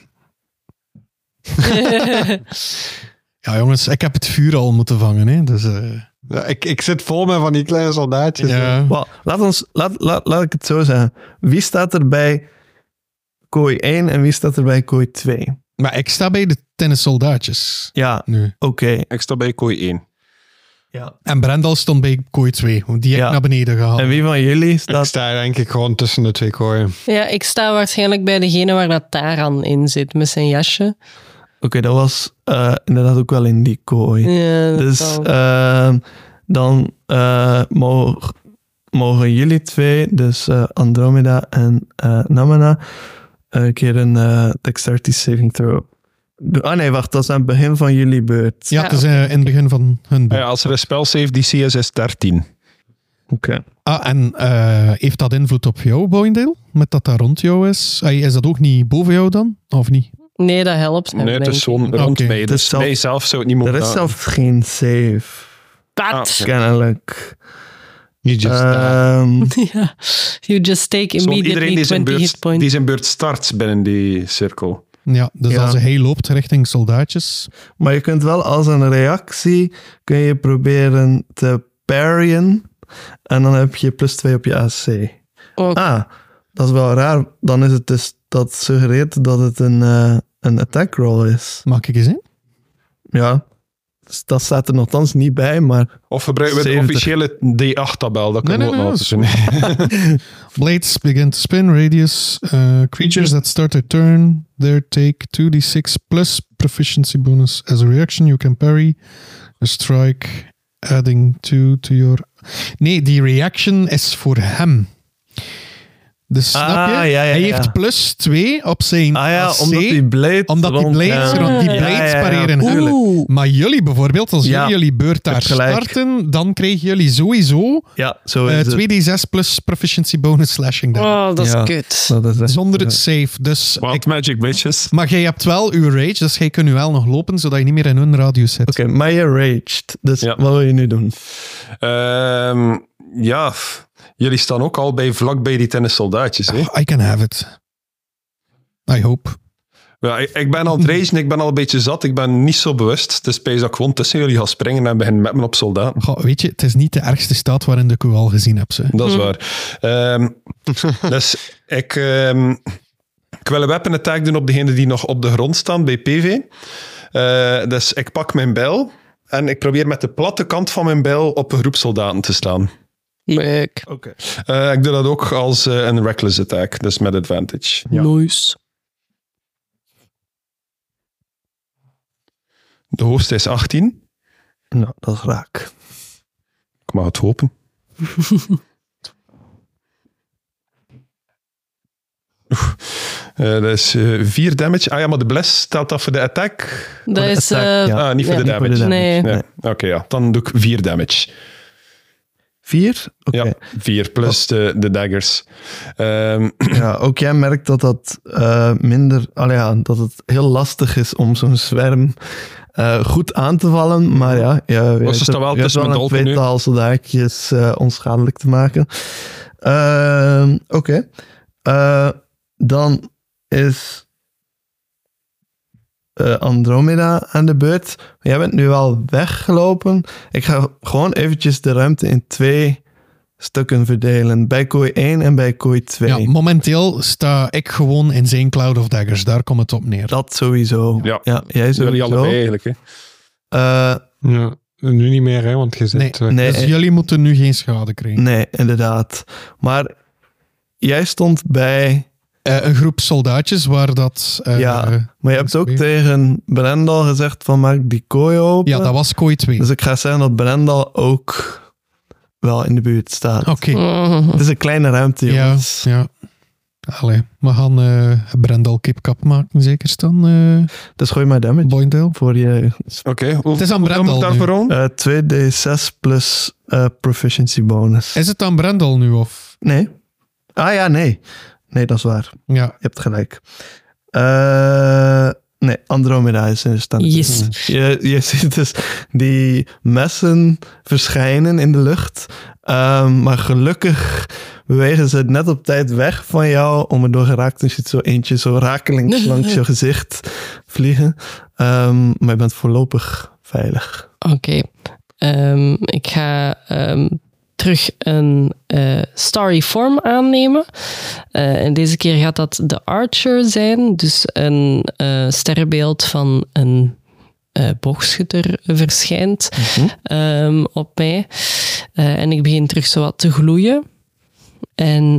Ja, jongens, ik heb het vuur al moeten vangen. Hè, dus, Ja, ik zit vol met van die kleine soldaatjes. hè. ja. Wel, laat ik het zo zeggen. Wie staat er bij kooi 1 en wie staat er bij kooi 2? Maar ik sta bij de tennissoldaatjes Ja, nu. oké. Ik sta bij kooi 1. Ja. En Brendal stond bij kooi 2, want die heb ik Ja. naar beneden gehaald. En wie van jullie Ik staat... sta denk ik gewoon tussen de twee kooien. Ja, ik sta waarschijnlijk bij degene waar dat Taran in zit, met zijn jasje. Oké, dat was inderdaad ook wel in die kooi. Ja, dat Dus zal- dan mogen jullie twee, dus Andromeda en Namana, een keer een dexterity saving throw. Ah nee, wacht, dat is aan het begin van jullie beurt. Ja, het is in het begin van hun beurt. Ja, als er een spel save DC is 13. Oké. Ah, en heeft dat invloed op jou, Boindale? Met dat dat rond jou is? Is dat ook niet boven jou dan? Of niet? Nee, dat helpt hem, Nee, het denk is zo'n ik. rond Oké. mij. Het Dus is zelf- mij zelf zou het niet Er mogen is gaan. zelfs geen save, Pat! kennelijk. You just Ja. You just take Zo'n immediately iedereen 20 hit points. die zijn beurt start binnen die cirkel. Ja, dus Ja. als hij loopt richting soldaatjes. Maar je kunt wel als een reactie kun je proberen te parryen en dan heb je +2 op je AC. Oh, Ah, dat is wel raar. Dan is het dus, dat suggereert dat het een attack roll is. Mag ik eens in? Ja, dus dat staat er nogthans niet bij, maar Of gebruiken we de 70. officiële D8-tabel? Dat kan Nee, ook nee, nog nee, altijd doen. Blades begin to spin. Radius. Creatures that start their turn, there take 2d6 plus proficiency bonus. As a reaction, you can parry a strike, adding 2 to your... Nee, die reaction is voor hem. Dus snap je? ja. Hij heeft +2 op zijn AC, omdat die blade omdat die blades, ja. die blades pareren hem. Oeh. Maar jullie bijvoorbeeld, als Ja, jullie beurt daar heb gelijk. starten, dan krijgen jullie sowieso Ja, zo is het. 2d6 plus proficiency bonus slashing damage. Oh, dat is Ja. kut. Dat is echt- Zonder save. Dus Wild Magic Bitches. maar jij hebt wel uw rage, dus jij kunt nu wel nog lopen, zodat je niet meer in hun radius zit. Oké, maar je raged. Dus Ja. wat wil je nu doen? Ja, jullie staan ook al vlak bij die tennissoldaatjes. Hè? I can have it. I hope. Ja, ik ben aan het ragen, ik ben al een beetje zat, ik ben niet zo bewust. Het is spijs dat ik gewoon tussen jullie ga springen en begin met me op soldaten. Goh, weet je, het is niet de ergste staat waarin ik u al gezien heb. Ze. Dat is waar. Dus ik wil een weapon attack doen op degenen die nog op de grond staan bij PV. Dus ik pak mijn bijl en ik probeer met de platte kant van mijn bijl op een groep soldaten te slaan. Leuk. Oké. Ik doe dat ook als een reckless attack, dus met advantage. Nice. De hoogste is 18. Nou, dat is raak. Ik mag het hopen. Dat is 4 damage. Ah ja, maar de bless stelt dat voor de attack. Dat is... attack, ja. Niet voor Ja, de niet voor damage. de Nee. Nee. Oké, ja. Dan doe ik 4 damage. 4? Oké. Ja, 4 plus de daggers. Ja, ook jij merkt dat dat minder... dat het heel lastig is om zo'n zwerm goed aan te vallen. Maar ja, je ze staan wel tussen wel mijn een dolken nu. tweetal soldaatjes onschadelijk te maken. Oké. Dan is Andromeda aan de beurt. Jij bent nu al weggelopen. Ik ga gewoon eventjes de ruimte in 2 stukken verdelen. Bij kooi 1 en bij kooi 2. Ja, momenteel sta ik gewoon in zijn Cloud of Daggers. Daar komt het op neer. Dat sowieso. Ja. Jij Jullie sowieso. allebei eigenlijk. Hè. Ja, nu niet meer, hè, want je zit... Nee, Nee, dus jullie moeten nu geen schade krijgen. nee, inderdaad. Maar jij stond bij... Een groep soldaatjes waar dat... ja, maar je hebt ook weer- tegen Brendal gezegd van maak die kooi open. Ja, dat was kooi 2. Dus ik ga zeggen dat Brendal ook wel in de buurt staat. Oké. Het is een kleine ruimte, Ja, jongens. ja. Allee, we gaan Brendal kipkap maken, zeker dan, Dus gooi maar damage Boindale. voor je Oké, Het is aan hoeveel moet Brendal ik daarvoor rollen? 2d6 plus proficiency bonus. Is het aan Brendal nu, of? Nee. Ah ja, nee. Nee, dat is waar. Ja. Je hebt gelijk. Nee, Andromeda is in stand. Yes. Je ziet dus die messen verschijnen in de lucht. Maar gelukkig bewegen ze net op tijd weg van jou om erdoor geraakt. Dus je ziet zo eentje zo rakelings langs je gezicht vliegen. Maar je bent voorlopig veilig. Oké. Ik ga terug een starry form aannemen. En deze keer gaat dat de Archer zijn. Dus een sterrenbeeld van een boogschutter verschijnt op mij. En ik begin terug zo wat te gloeien. En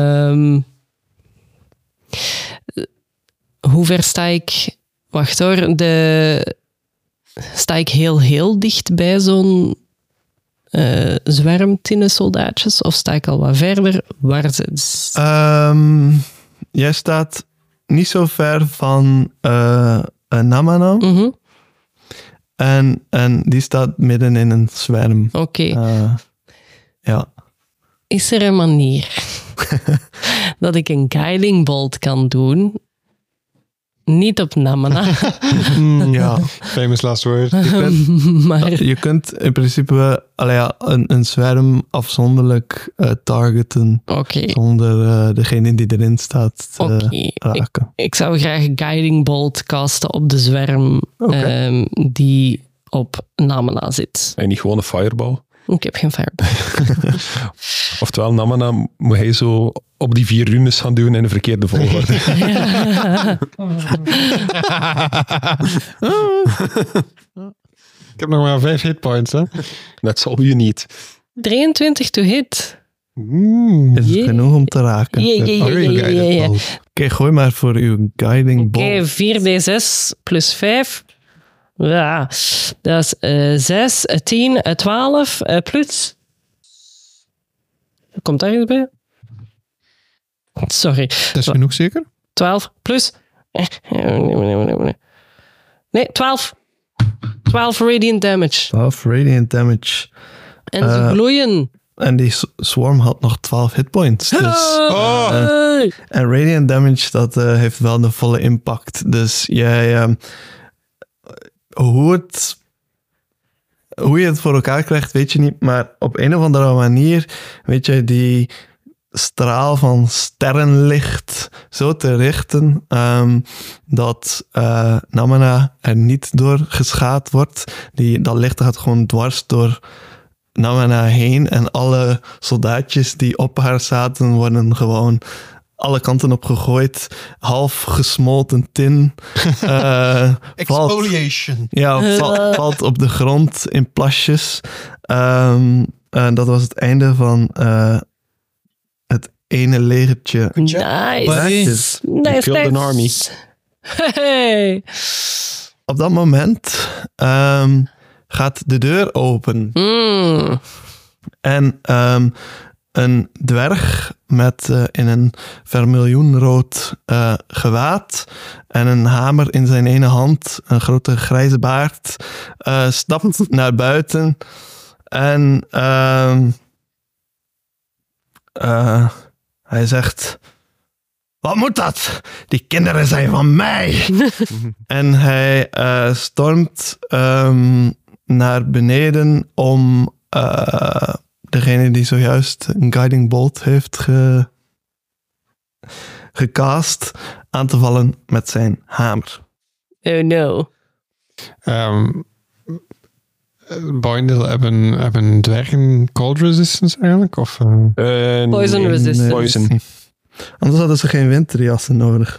hoe ver sta ik? Wacht hoor. Sta ik heel dicht bij zo'n zwerm tinnensoldaatjes? Of sta ik al wat verder? Waar zit... Jij staat niet zo ver van Namana. Mhm. En die staat midden in een zwerm. Oké. Ja. Is er een manier dat ik een guiding bolt kan doen? Niet op Namana, Ja. Famous last word. maar... Je kunt in principe een zwerm afzonderlijk targeten Oké. zonder degene die erin staat te Oké. raken. Ik zou graag guiding bolt casten op de zwerm Oké. die op Namana zit. En niet gewoon een fireball. Ik heb geen fireball. Oftewel, Namana moet hij zo op die 4 runes gaan doen in de verkeerde volgorde. Ik heb nog maar 5 hitpoints, hè. Dat zal je niet. 23 to hit. Is het Yeah. genoeg om te raken? Ja. Oké, gooi maar voor uw guiding Oké, bolt. 4d6 plus 5. Ja, dat is 6, 10, 12 plus... Komt daar iets bij? Sorry. Dat is genoeg, zeker? 12 plus... Nee, 12. 12 radiant damage. 12 radiant damage. En ze gloeien. En die swarm had nog 12 hitpoints. Dus, Hey. en radiant damage, dat heeft wel de volle impact. Dus jij... hoe je het voor elkaar krijgt, weet je niet. Maar op een of andere manier, weet je, die straal van sterrenlicht zo te richten dat Namana er niet door geschaad wordt. Dat licht gaat gewoon dwars door Namana heen en alle soldaatjes die op haar zaten worden gewoon alle kanten op gegooid. Half gesmolten tin. Exfoliation. Valt op de grond in plasjes. En dat was het einde van het ene legertje. Nice. You killed an army. Hey. Op dat moment gaat de deur open. En een dwerg met in een vermiljoenrood gewaad en een hamer in zijn ene hand, een grote grijze baard, stapt naar buiten en hij zegt: "Wat moet dat? Die kinderen zijn van mij!" En hij stormt naar beneden om degene die zojuist een guiding bolt heeft gecast aan te vallen met zijn hamer. Oh no. Boindel hebben dwergen cold resistance eigenlijk? Of, Poison nee. resistance. Poison. Anders hadden ze geen winterjassen nodig.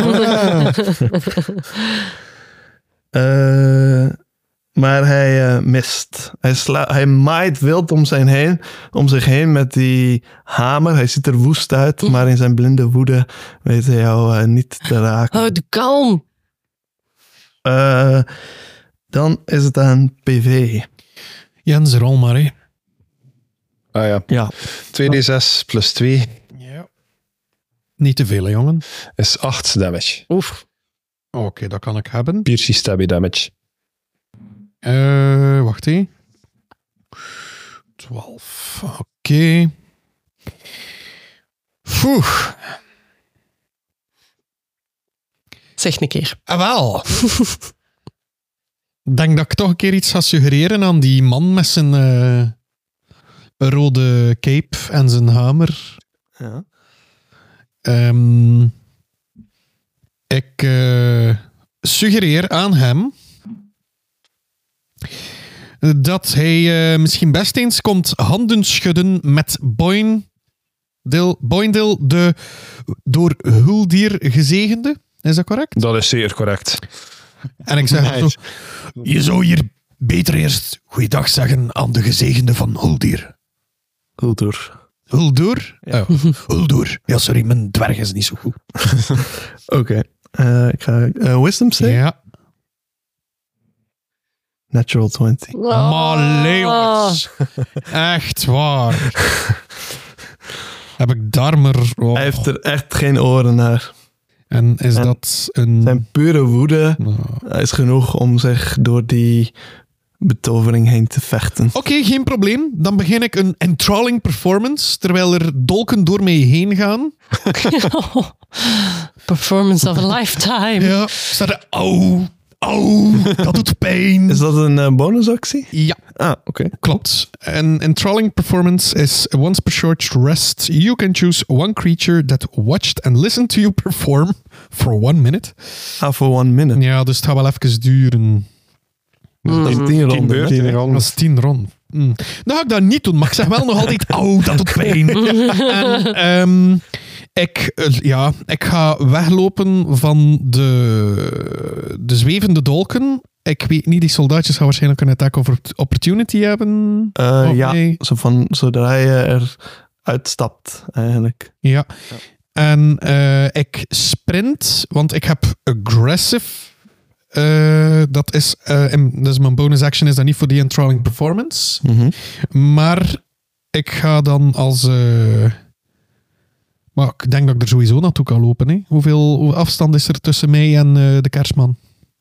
Maar hij mist. Hij maait wild om zich heen met die hamer. Hij ziet er woest uit, maar in zijn blinde woede weet hij jou niet te raken. Houd kalm. Dan is het aan PV. Jens, rol maar, hè. Ah ja. Ja. 2d6 plus 2 Ja. Niet te veel, hè, jongen. is 8 damage. Oef. Oké, dat kan ik hebben. Piercy stabby damage. Wacht, hè. 12. Oké. Foeh. Zeg een keer. Wel. Ik denk dat ik toch een keer iets ga suggereren aan die man met zijn rode cape en zijn hamer. Ja. Ik suggereer aan hem dat hij misschien best eens komt handen schudden met Boindel, de door Huldir gezegende. Is dat correct? Dat is zeer correct. En ik zeg zo, je zou hier beter eerst goeiedag zeggen aan de gezegende van Huldir. Huldur? Ja. Oh, Huldur. Ja, sorry, mijn dwerg is niet zo goed. Oké. Ik ga wisdom save. Ja. Natural 20. Maar jongens. Echt waar. Heb ik daar maar... Oh. Hij heeft er echt geen oren naar. En is dat een... Zijn pure woede Oh. is genoeg om zich door die betovering heen te vechten. Oké, geen probleem. Dan begin ik een enthralling performance, terwijl er dolken door mij heen gaan. Performance of a lifetime. Ja. Staat er... Auw, dat doet pijn. Is dat een bonusactie? Ja. Ah, oké. Klopt. Een enthralling performance is once per short rest. You can choose one creature that watched and listened to you perform for 1 minute. Ah, voor 1 minute. Ja, dus het gaat wel even duren. Dat is 10 10 ronden. beurt. hè? 10 ronden. Dat is 10 rond. Dan ga ik dat niet doen, maar ik zeg wel nog altijd, auw, dat doet pijn. En ik ga weglopen van de zwevende dolken. Ik weet niet, die soldaatjes gaan waarschijnlijk een attack of opportunity hebben. Ja, Nee. zodra je er uitstapt, eigenlijk. Ja. En ik sprint, want ik heb aggressive. Dat is mijn bonus action is dan niet voor die enthralling performance. Maar ik ga dan als... maar ik denk dat ik er sowieso naartoe kan lopen. Hè. Hoeveel afstand is er tussen mij en de kerstman?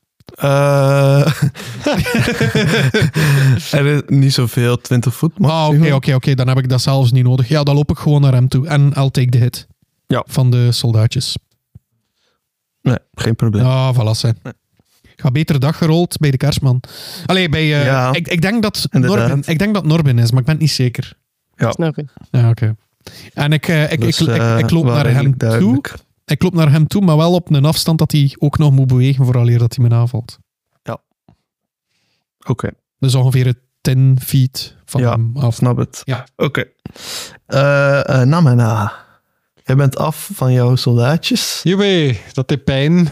Er is niet zoveel, 20 voet. Oké. Dan heb ik dat zelfs niet nodig. Ja, dan loop ik gewoon naar hem toe. En I'll take the hit. Ja. Van de soldaatjes. Nee, geen probleem. Ja, voilà. Hè. Ik ga beter dag gerold bij de kerstman. Allee, bij... Ja, ik denk dat inderdaad. Norbin is, maar ik ben het niet zeker. Snap je? Ja, oké. En ik Dus, loop wel naar hem redelijk toe. duidelijk. Ik loop naar hem toe, maar wel op een afstand dat hij ook nog moet bewegen vooraleer dat hij me aanvalt. Oké, Dus ongeveer 10 feet van Ja. hem af. snap het. Ja. Oké. Namena. Jij bent af van jouw soldaatjes. Joepie, dat deed pijn.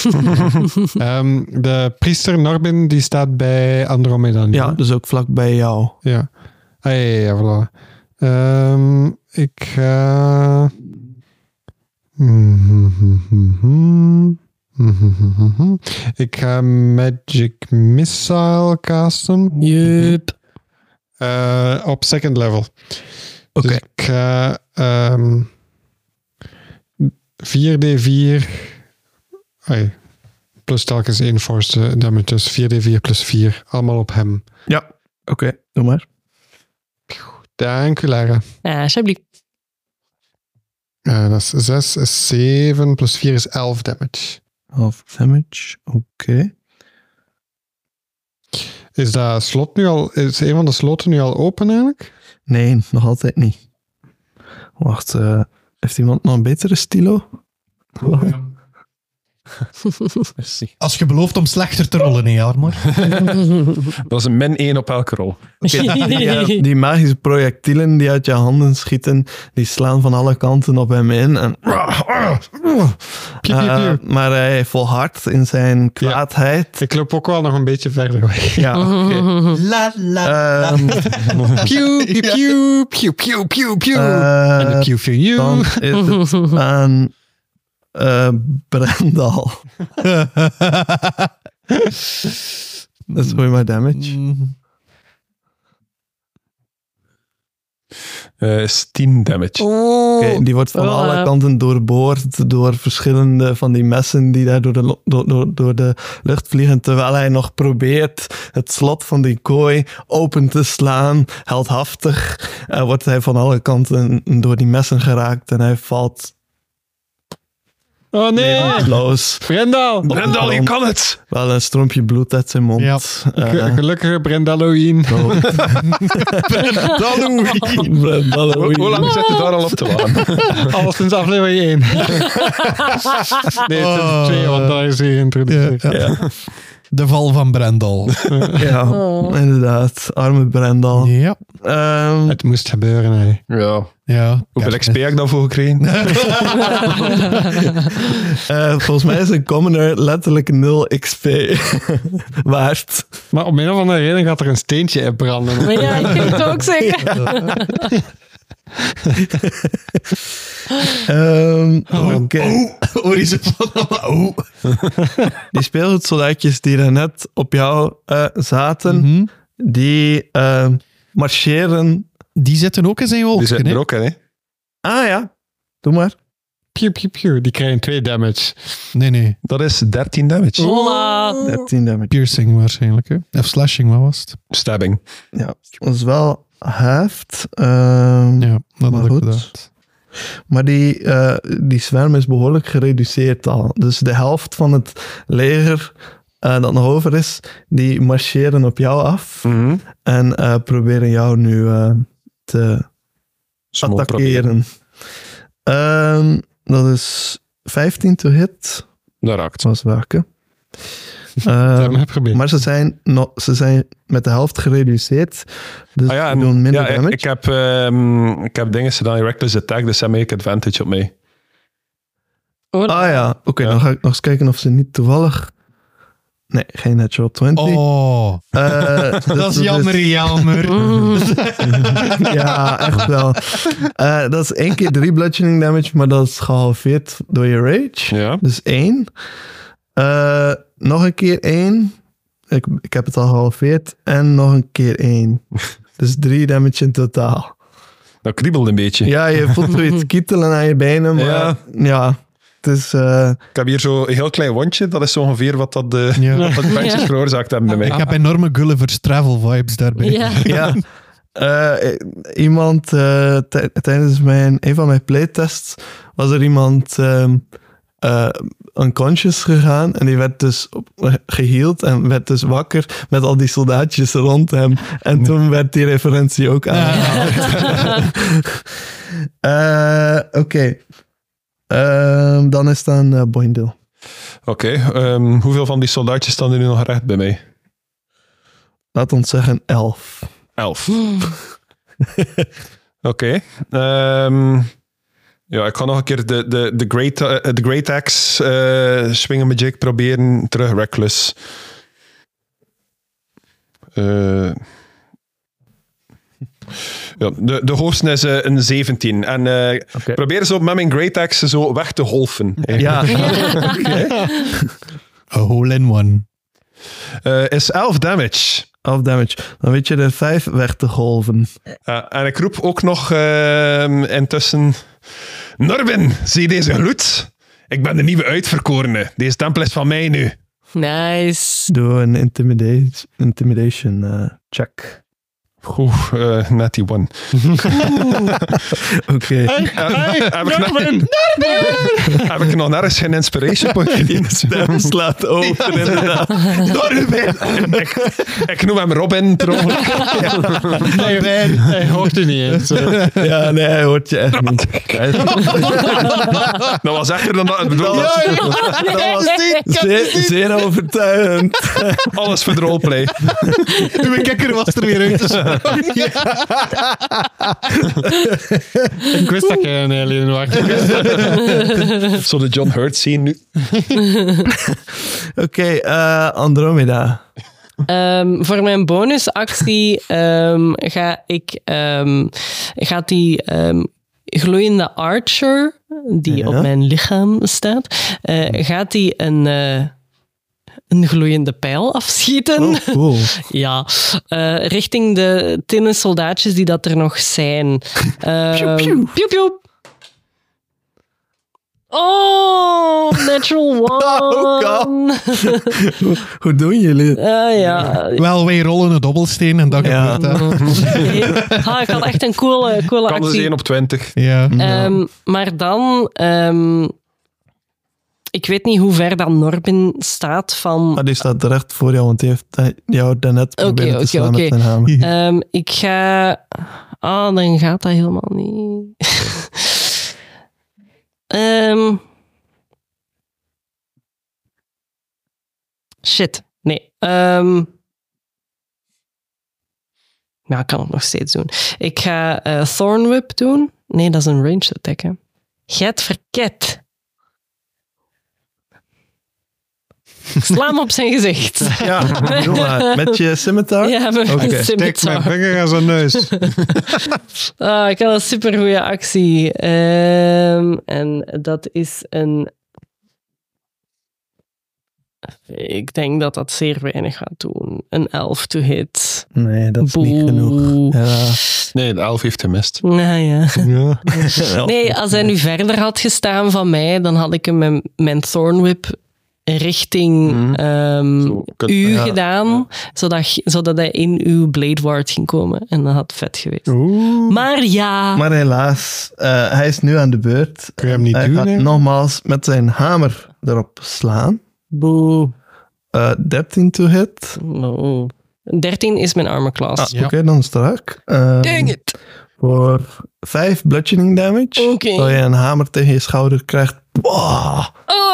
De priester Norbin, die staat bij Andromeda nu. Ja, dus ook vlak bij jou. Ja. Ja, voilà. Ik ga... Ik ga Magic Missile casten. Yup. Op second level. Oké. Dus ik ga 4d4 plus telkens 1 force damage. Dus 4d4 plus 4. Allemaal op hem. Ja, oké, doe maar. Dank u, Lara. Alsjeblieft. Dat is 6 is 7 plus 4 is 11 damage. Half damage, oké. Is dat slot nu al... Is een van de sloten nu al open eigenlijk? Nee, nog altijd niet. Wacht, heeft iemand nog een betere stilo? Merci. Als je belooft om slechter te rollen, nee, Armor. Dat was een -1 op elke rol. Die magische projectielen die uit je handen schieten, die slaan van alle kanten op hem in. En, Piu, piu, piu. maar hij volhardt in zijn kwaadheid. Ik loop ook wel nog een beetje verder weg. Ja, oké. La, la, Pew, pew, pew, pew, pew, pew, pew. En de pew for you. Dan is het aan Brendal. Dat is gewoon maar damage. Is 10 damage. Oké, die wordt van alle kanten doorboord door verschillende van die messen die daar door de lucht vliegen, terwijl hij nog probeert het slot van die kooi open te slaan. Heldhaftig wordt hij van alle kanten door die messen geraakt en hij valt Oh nee. los. Brendal. Brendal, je kan het! Wel een strompje bloed uit zijn mond. Ja. Gelukkige Brendaloween. Hoe lang zit je daar al op te wachten? Al sinds aflevering 1. Nee, sinds 2, want daar is hij geïntroduceerd. Ja. De val van Brendal. Ja, inderdaad. Arme Brendal. Ja. Het moest gebeuren, hè. Ja. Ja. Hoeveel XP heb ik daarvoor gekregen? Volgens mij is een commoner letterlijk 0 XP waard. Maar om een of andere reden gaat er een steentje in branden. Maar ja, ik kan het ook zeggen. Oké. Die speelgoedsoldaatjes die er net op jou zaten, die marcheren. Die zitten ook in zijn Die wolkje, zitten hè? er ook in, hè? Ah ja, doe maar. Pew, pew, pew. Die krijgen 2 damage. Nee. Dat is 13 damage. Hola. 13 damage. Piercing waarschijnlijk, hè? Of slashing, wat was het? Stabbing. Ja, dat is wel heft. Ja, dat maar had ik goed. gedacht. Maar die zwerm is behoorlijk gereduceerd al. Dus de helft van het leger dat nog over is, die marcheren op jou af en proberen jou nu te attackeren. Dat is 15 to hit. Dat raakt. Dat was welke. geprobeerd. Maar ze zijn met de helft gereduceerd. Dus Ah ja, die doen minder ja, damage. ik heb dingen gedaan, reckless attack, dus ze hebben ik advantage op mij. Ah ja, oké, dan ga ik nog eens kijken of ze niet toevallig... Nee, geen natural 20. Oh, dat is jammer. Ja, echt wel. Dat is 1 keer 3 bludgeoning damage, maar dat is gehalveerd door je rage. Ja. Dus 1. Nog een keer 1. Ik heb het al gehalveerd. En nog een keer 1. Dus 3 damage in totaal. Dat kriebelt een beetje. Ja, je voelt zoiets kietelen aan je benen, maar ja het is... Ik heb hier zo een heel klein wondje. Dat is zo ongeveer wat dat de adventures veroorzaakt hebben bij mij. Ik heb enorme Gulliver's Travel vibes daarbij. Ja. Ja. Iemand tijdens een van mijn playtests was er iemand unconscious gegaan. En die werd dus geheeld en werd dus wakker met al die soldaatjes rond hem. En toen werd die referentie ook aangehaald. Oké. Dan is het aan Boindel. Oké, hoeveel van die soldaatjes staan er nu nog recht bij mij? Laat ons zeggen 11. 11. Oké. Ja, ik ga nog een keer de Great Axe swingen met Jake proberen. Terug Reckless. Ja, de hoogste is een 17. En probeer zo met mijn Great Axe zo weg te golfen. Ja. A hole in one. Is 11 damage. 11 damage. Dan weet je er 5 weg te golven. En ik roep ook nog intussen... Norbin, zie deze gloed? Ik ben de nieuwe uitverkorene. Deze tempel is van mij nu. Nice. Doe een intimidation check. Net die one. Oké. Heb ik nog nergens geen inspiration point? Die stem slaat over, inderdaad. Norbin! Ik noem hem Robin, per ongeluk. Hij hoort er niet eens. Ja, nee, hij hoort je echt niet. Dat was echter dan dat. Dat was zeer overtuigend. Alles voor de roleplay. Mijn kikker was er weer uit. Ik wist dat jij een alien was. Zo de John Hurt scene nu. Oké, Andromeda. Voor mijn bonusactie gaat die gloeiende archer, die op mijn lichaam staat, gaat die een gloeiende pijl afschieten. Oh, cool. Ja, richting de tinnen soldaatjes die dat er nog zijn. Piu, piu. Oh, natural one. Hoe doen jullie? Ja. Wel, wij rollen een dobbelsteen en dat Ja. gebeurt dat. Ik had echt een coole Kan dus actie. 1 op 20. Ja. Maar dan... ik weet niet hoe ver dan Norbin staat van... Die staat recht voor jou, want die heeft jou daarnet proberen te slaan met zijn hamer. ik ga... dan gaat dat helemaal niet. Shit. Nee. Ja, ik kan het nog steeds doen. Ik ga Thorn Whip doen. Nee, dat is een ranged attack. Hè. Get verket. Sla hem op zijn gezicht. Ja, doe maar. Met je scimitar? Ja, met mijn Oké. Stek mijn scimitar. vinger aan zijn neus. Ik had een supergoeie actie. En dat is een... Ik denk dat dat zeer weinig gaat doen. Een 11 to hit. Nee, dat is niet Boe. genoeg. Ja. Nee, de 11 heeft gemist. Nou ja. Ja. Nee, als hij nu verder had gestaan van mij, dan had ik hem met mijn Thorn Whip richting Zo, u ja. gedaan, zodat hij in uw Blade Ward ging komen. En dat had vet geweest. Maar ja... Maar helaas, hij is nu aan de beurt. Kun je hem niet Hij doen, gaat hè? nogmaals met zijn hamer erop slaan. Boe. 13 to hit. No. 13 is mijn armor class. Ja. Oké, dan strak. Dang it. Voor 5 bludgeoning damage. Oké. Terwijl je een hamer tegen je schouder krijgt. Wow.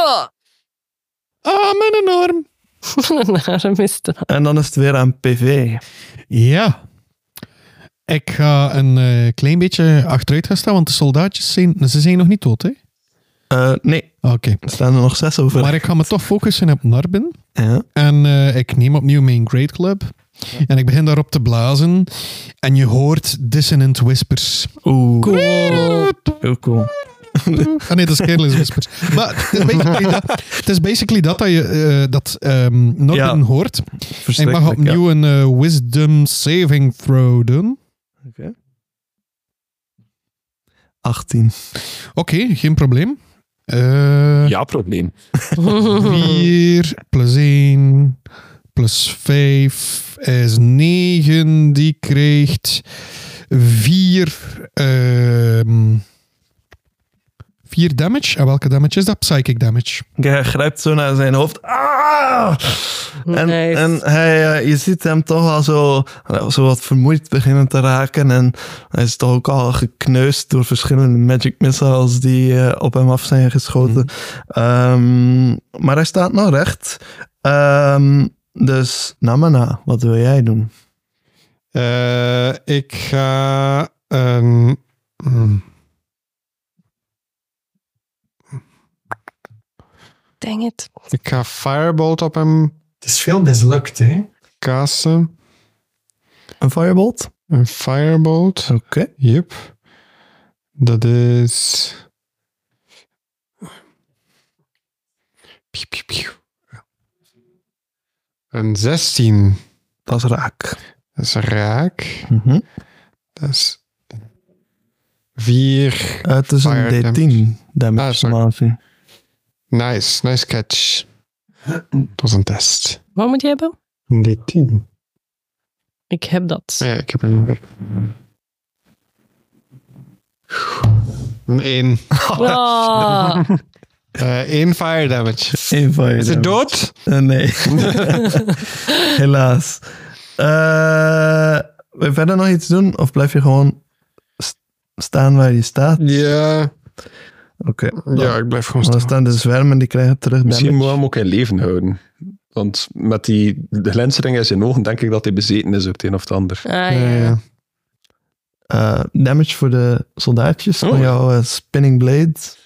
Mijn enorm. Daarom is het. En dan is het weer aan PV. Ja. Ik ga een klein beetje achteruit gaan staan, want de soldaatjes zijn nog niet dood, hè? Nee, Oké. er staan er nog 6 over. Maar ik ga me toch focussen op Norbin. Ja. En ik neem opnieuw mijn Great Club. En ik begin daarop te blazen. En je hoort dissonant whispers. Oeh, Cool. heel cool. Ah nee, dat is Careless Whispers. Maar het is basically dat je Norbin Ja. hoort. Ik mag Verschrikkelijk, opnieuw een Wisdom Saving Throw doen. ja. Oké. 18. Oké, geen probleem. Ja, probleem. 4 plus 1 plus 5 is 9. Die krijgt 4 4 damage. En welke damage is dat? Psychic damage. Hij grijpt zo naar zijn hoofd. Ah! En hij, je ziet hem toch al zo wat vermoeid beginnen te raken. En hij is toch ook al gekneusd door verschillende magic missiles die op hem af zijn geschoten. Maar hij staat nog recht. Dus, Namana, wat wil jij doen? Ik ga Dang it. ik ga Firebolt op hem Het is veel mislukt, hè? casten. Een firebolt? Een Firebolt. Oké. Yep. Dat is... Een 16. Dat is raak. Dat is raak. Mhm. Dat is 4. Het is Fire een D10 damage. sorry. normaal gezien. Nice catch. Dat was een test. Wat moet je hebben? Een D10. Ik heb dat. Ja, ik heb een 1. Ah. 1 fire damage. Eén fire Is het damage. dood? Nee. Helaas. Wil je verder nog iets doen? Of blijf je gewoon staan waar je staat? Ja. Oké. Ja, ik blijf gewoon Dan staan. staan de zwermen, die krijgen terug Misschien damage. moet hij hem ook in leven houden. Want met de glinstering in zijn ogen denk ik dat hij bezeten is, ook het een of het ander. Ja. Damage voor de soldaatjes van jouw spinning blades.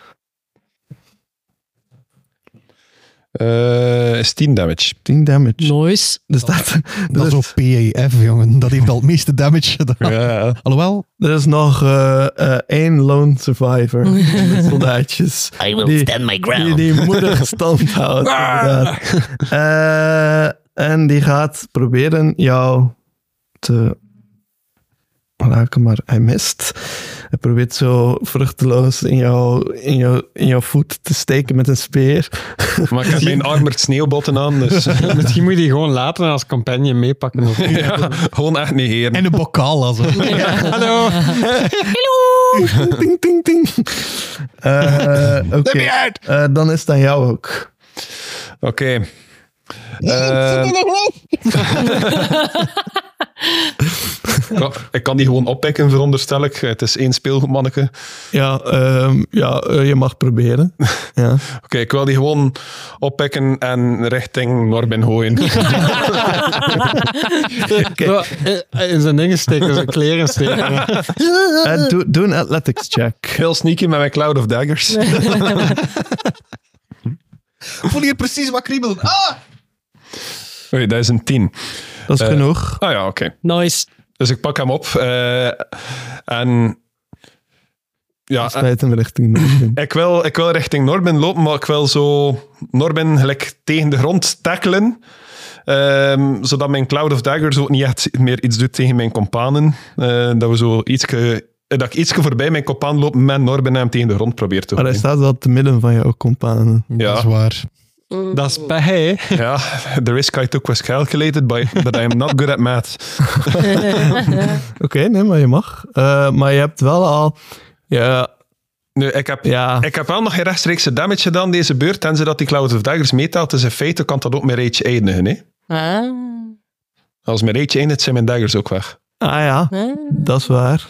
Is 10 damage. 10 damage. Nice. Er staat... Dat is ook PAF, jongen. Dat heeft al het meeste damage gedaan. Ja. Alhoewel, Er is nog 1 lone survivor. van de soldaatjes. I will stand my ground. Die moedig stand houdt. inderdaad. En die gaat proberen jou te raken, maar hij mist. Hij probeert zo vruchteloos in jouw voet te steken met een speer. Maar ik heb mijn armored sneeuwbotten aan, dus Misschien moet je die gewoon laten als companion meepakken. ja, gewoon echt negeren. en een bokaal. Also. Hallo. Ting, ting, ting. Oké. Dan is het aan jou ook. Oké. Ik kan die gewoon oppikken, veronderstel ik. Het is 1 speelgoedmanneke. Ja, je mag proberen. Ja. Oké, ik wil die gewoon oppikken en richting Norbin gooien. In zijn dingen steken, zijn kleren steken. Doe een athletics check. Heel sneaky met mijn Cloud of Daggers. Voel je precies wat kriebelen? Oké, dat is een 10. Dat is genoeg. Ah ja, oké. Nice. Dus ik pak hem op. En... Ja, Spijt hem richting Norbin. ik wil richting Norbin lopen, maar ik wil zo Norbin gelijk tegen de grond tackelen. Zodat mijn Cloud of Daggers ook niet echt meer iets doet tegen mijn companen. Dat we zo dat ik ietsje voorbij mijn compaan loop met Norbin en hem tegen de grond probeer te Maar hij gooien. staat wel te midden van jouw companen. Ja. Dat is waar. Dat is pech, hè? Ja, the risk I took was calculated, but I am not good at math. Oké, nee, maar je mag. Maar je hebt wel al... Ja, Nu, ik heb ja. wel nog geen rechtstreekse damage gedaan deze beurt, tenzij dat die Cloud of Daggers meetelt. Dus in feite kan dat ook mijn rage eindigen. Hè? Als mijn rage eindigt, zijn mijn daggers ook weg. Ah ja, dat is waar.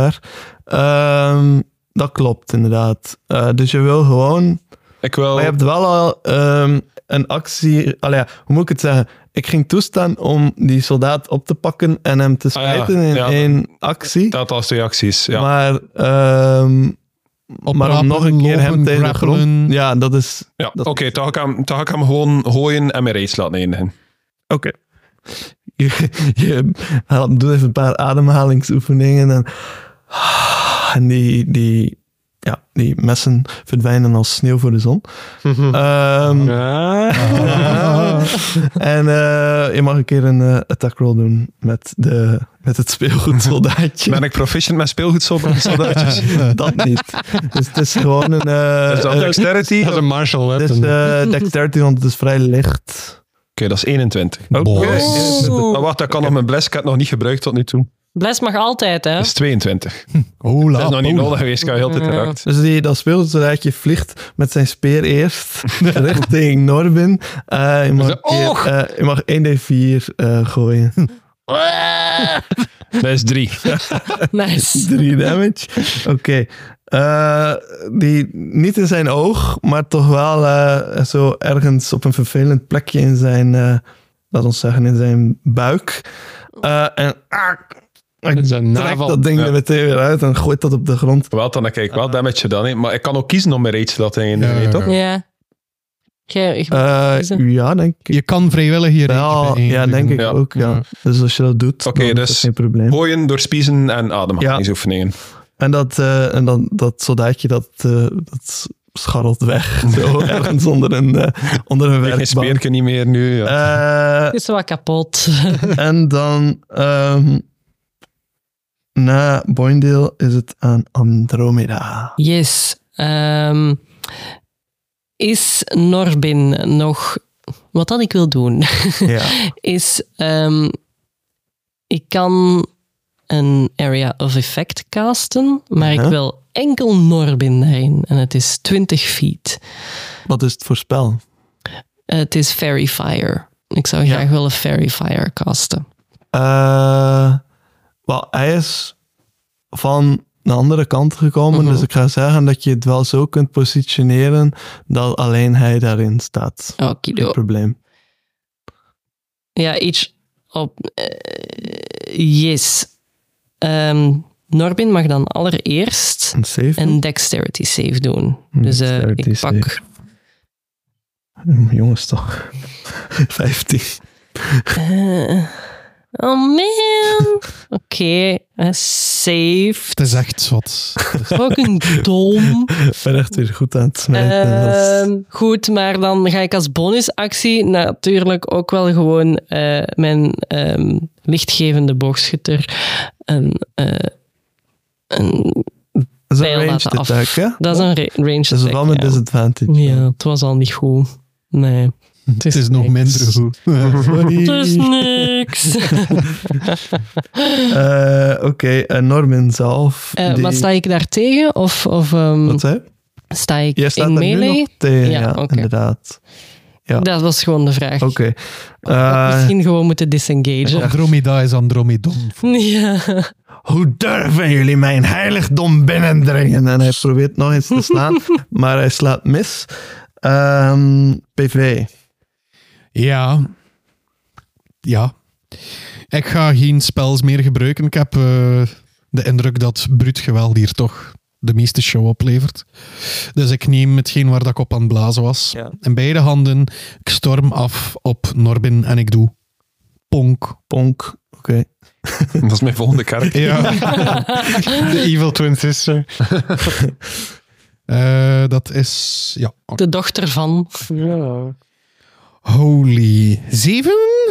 Dat klopt, inderdaad. Dus je wil gewoon... Ik wil... Maar je hebt wel al een actie... Allee, hoe moet ik het zeggen? Ik ging toestaan om die soldaat op te pakken en hem te smijten in één actie. Dat als 2 acties, ja. Maar, maar om nog een keer hem tegen de grond... Ja, dat is... Ja, oké, dan ga ik hem gewoon gooien en mijn rage laten eindigen. Oké. Je doet even een paar ademhalingsoefeningen en die messen verdwijnen als sneeuw voor de zon. En je mag een keer een attack roll doen met het speelgoedsoldaatje. Ben ik proficient met speelgoedsoldaatjes? Dat niet. Dus het is gewoon een... Is dat dexterity? Dat is een martial het weapon. is dexterity, want het is vrij licht. Oké, dat is 21. Oké. Maar wacht, dat kan nog mijn bless. Ik heb het nog niet gebruikt tot nu toe. Bles mag altijd, hè? Dat is 22. Hola, Dat is nog niet hola. nodig geweest, ik heb heel de tijd geraakt. Dus dat speelt zodat je vliegt met zijn speer eerst richting Norbin. Je mag 1d4 gooien. Dat is 3. Nice. 3 damage. Oké. Die niet in zijn oog, maar toch wel zo ergens op een vervelend plekje in zijn, laat ons zeggen, in zijn buik. Ik zijn trek navel. dat ding er meteen weer uit en gooit dat op de grond. Wel, dan kijk ik wel damage gedaan. Hè. Maar ik kan ook kiezen om mijn rage te laten eindigen, Ja. toch? Ja. Jij- Ja, denk ik. Je kan vrijwillig hier Ja, denk ik Ja. ook. Ja. Dus als je dat doet, Oké, dan is dat dus geen probleem. Gooien, doorspiezen en ademhalingsoefeningen. En dat soldaatje, dat scharrelt weg. Zo, ergens onder een Ik heb geen werkbank. speerke niet meer nu. Ja. Het is wel kapot. En dan na Boindale is het aan Andromeda. Yes. Is Norbin nog... Wat dat ik wil doen, Ja. is... ik kan een Area of Effect casten, maar ik wil enkel Norbin daarin. En het is 20 feet. Wat is het voor spel? Het is Fairy Fire. Ik zou graag willen Fairy Fire casten. Wel, hij is van de andere kant gekomen, dus ik ga zeggen dat je het wel zo kunt positioneren dat alleen hij daarin staat. Geen Okido. probleem. Ja, iets op... yes. Norbin mag dan allereerst Een save? een dexterity save doen. Dus Dexterity ik pak... save. Jongens toch. 15. Oh man. Oké, saved. Het is echt wat. Fucking dom. Ik ben echt weer goed aan het smijten. Goed, maar dan ga ik als bonusactie natuurlijk ook wel gewoon mijn lichtgevende boogschutter een Dat is een pijl ranged laten af. attack, hè? Dat is een range Dat is attack, wel met ja. disadvantage. Ja, het was al niet goed. Nee. Het is nog niks. minder goed. Het is niks. Oké, Norbin zelf. Maar sta ik daar tegen? Of Wat zei je? sta ik Jij staat in er nu melee? nog tegen, Ja, ja, oké. inderdaad. Ja. Dat was gewoon de vraag. Oké. Ik had misschien gewoon moeten disengagen. Andromeda is Andromedon. Ja. Hoe durven jullie mijn heiligdom binnendringen? En hij probeert nog eens te slaan, maar hij slaat mis. PV. Ja. Ja. Ik ga geen spels meer gebruiken. Ik heb de indruk dat bruut geweld hier toch de meeste show oplevert. Dus ik neem hetgeen waar dat ik op aan het blazen was. Ja. In beide handen. Ik storm af op Norbin en ik doe ponk. Ponk. Oké. Dat is mijn volgende karakter. Ja. De evil twin sister. Dat is... Ja. De dochter van. Holy. 7?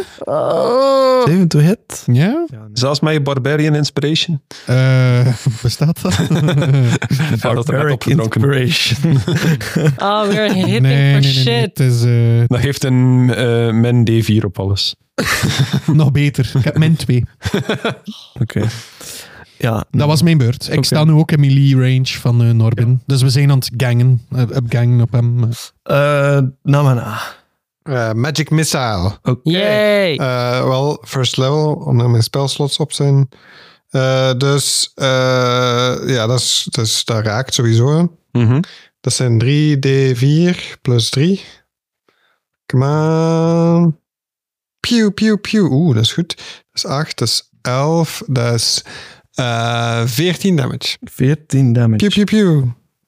7 to hit. Ja? Zelfs mijn Barbarian Inspiration. Bestaat dat? Ja, dat er net opgedronken. Inspiration. Oh, we're hitting for shit. Het is Dat geeft een min D4 op alles. nog beter. Ik heb min 2. Oké. Ja. Dat was mijn beurt. Ik Oké. sta nu ook in melee range van Norbin. Dus we zijn aan het gangen. Upgangen op hem. Namana. Magic Missile. Oké. Yay. Wel, first level, omdat mijn spelslots op zijn. Dus ja, dat raakt sowieso. Hè. Mhm. Dat zijn 3d4 plus 3. Come on. Pew, pew, pew. Oeh, dat is goed. Dat is 8, dat is 11, dat is 14 damage. 14 damage. Pew, pew, pew.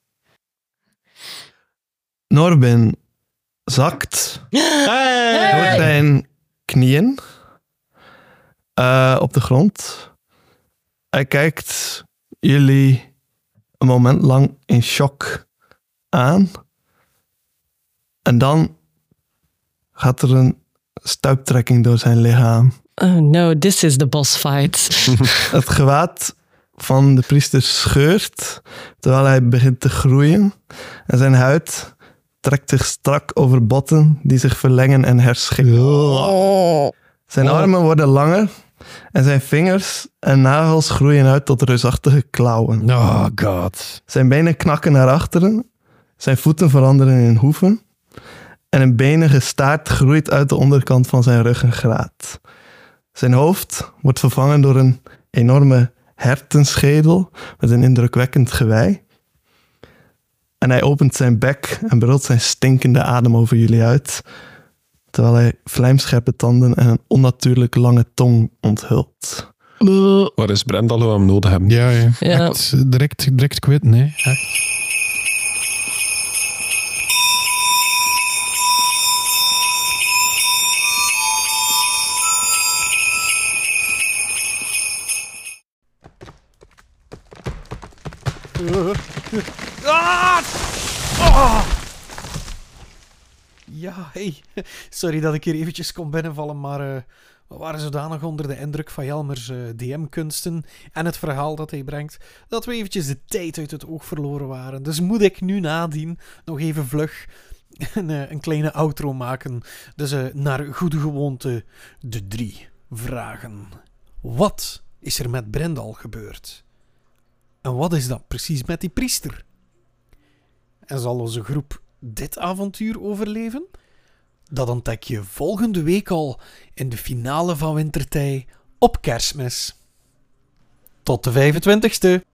Norbin zakt door zijn knieën op de grond. Hij kijkt jullie een moment lang in shock aan. En dan gaat er een stuiptrekking door zijn lichaam. Oh no, this is the boss fight. Het gewaad van de priester scheurt terwijl hij begint te groeien. En zijn huid trekt zich strak over botten die zich verlengen en herschikken. Zijn armen worden langer En zijn vingers en nagels groeien uit tot reusachtige klauwen. Oh god. Zijn benen knakken naar achteren. Zijn voeten veranderen in hoeven. En een benige staart groeit uit de onderkant van zijn ruggengraat. Zijn hoofd wordt vervangen door een enorme hertenschedel met een indrukwekkend gewei. En hij opent zijn bek en brult zijn stinkende adem over jullie uit, terwijl hij vlijmscherpe tanden en een onnatuurlijk lange tong onthult. Waar is Brendal hoe we hem nodig hebben? Ja, ja. Ja. Echt direct quitten, hè. Echt. Ja, hey. Sorry dat ik hier eventjes kon binnenvallen, maar we waren zodanig onder de indruk van Jelmers DM-kunsten en het verhaal dat hij brengt, dat we eventjes de tijd uit het oog verloren waren. Dus moet ik nu nadien nog even vlug een kleine outro maken. Dus naar goede gewoonte de 3 vragen. Wat is er met Brendal gebeurd? En wat is dat precies met die priester? En zal onze groep dit avontuur overleven? Dat ontdek je volgende week al in de finale van Wintertij op Kerstmis. Tot de 25e!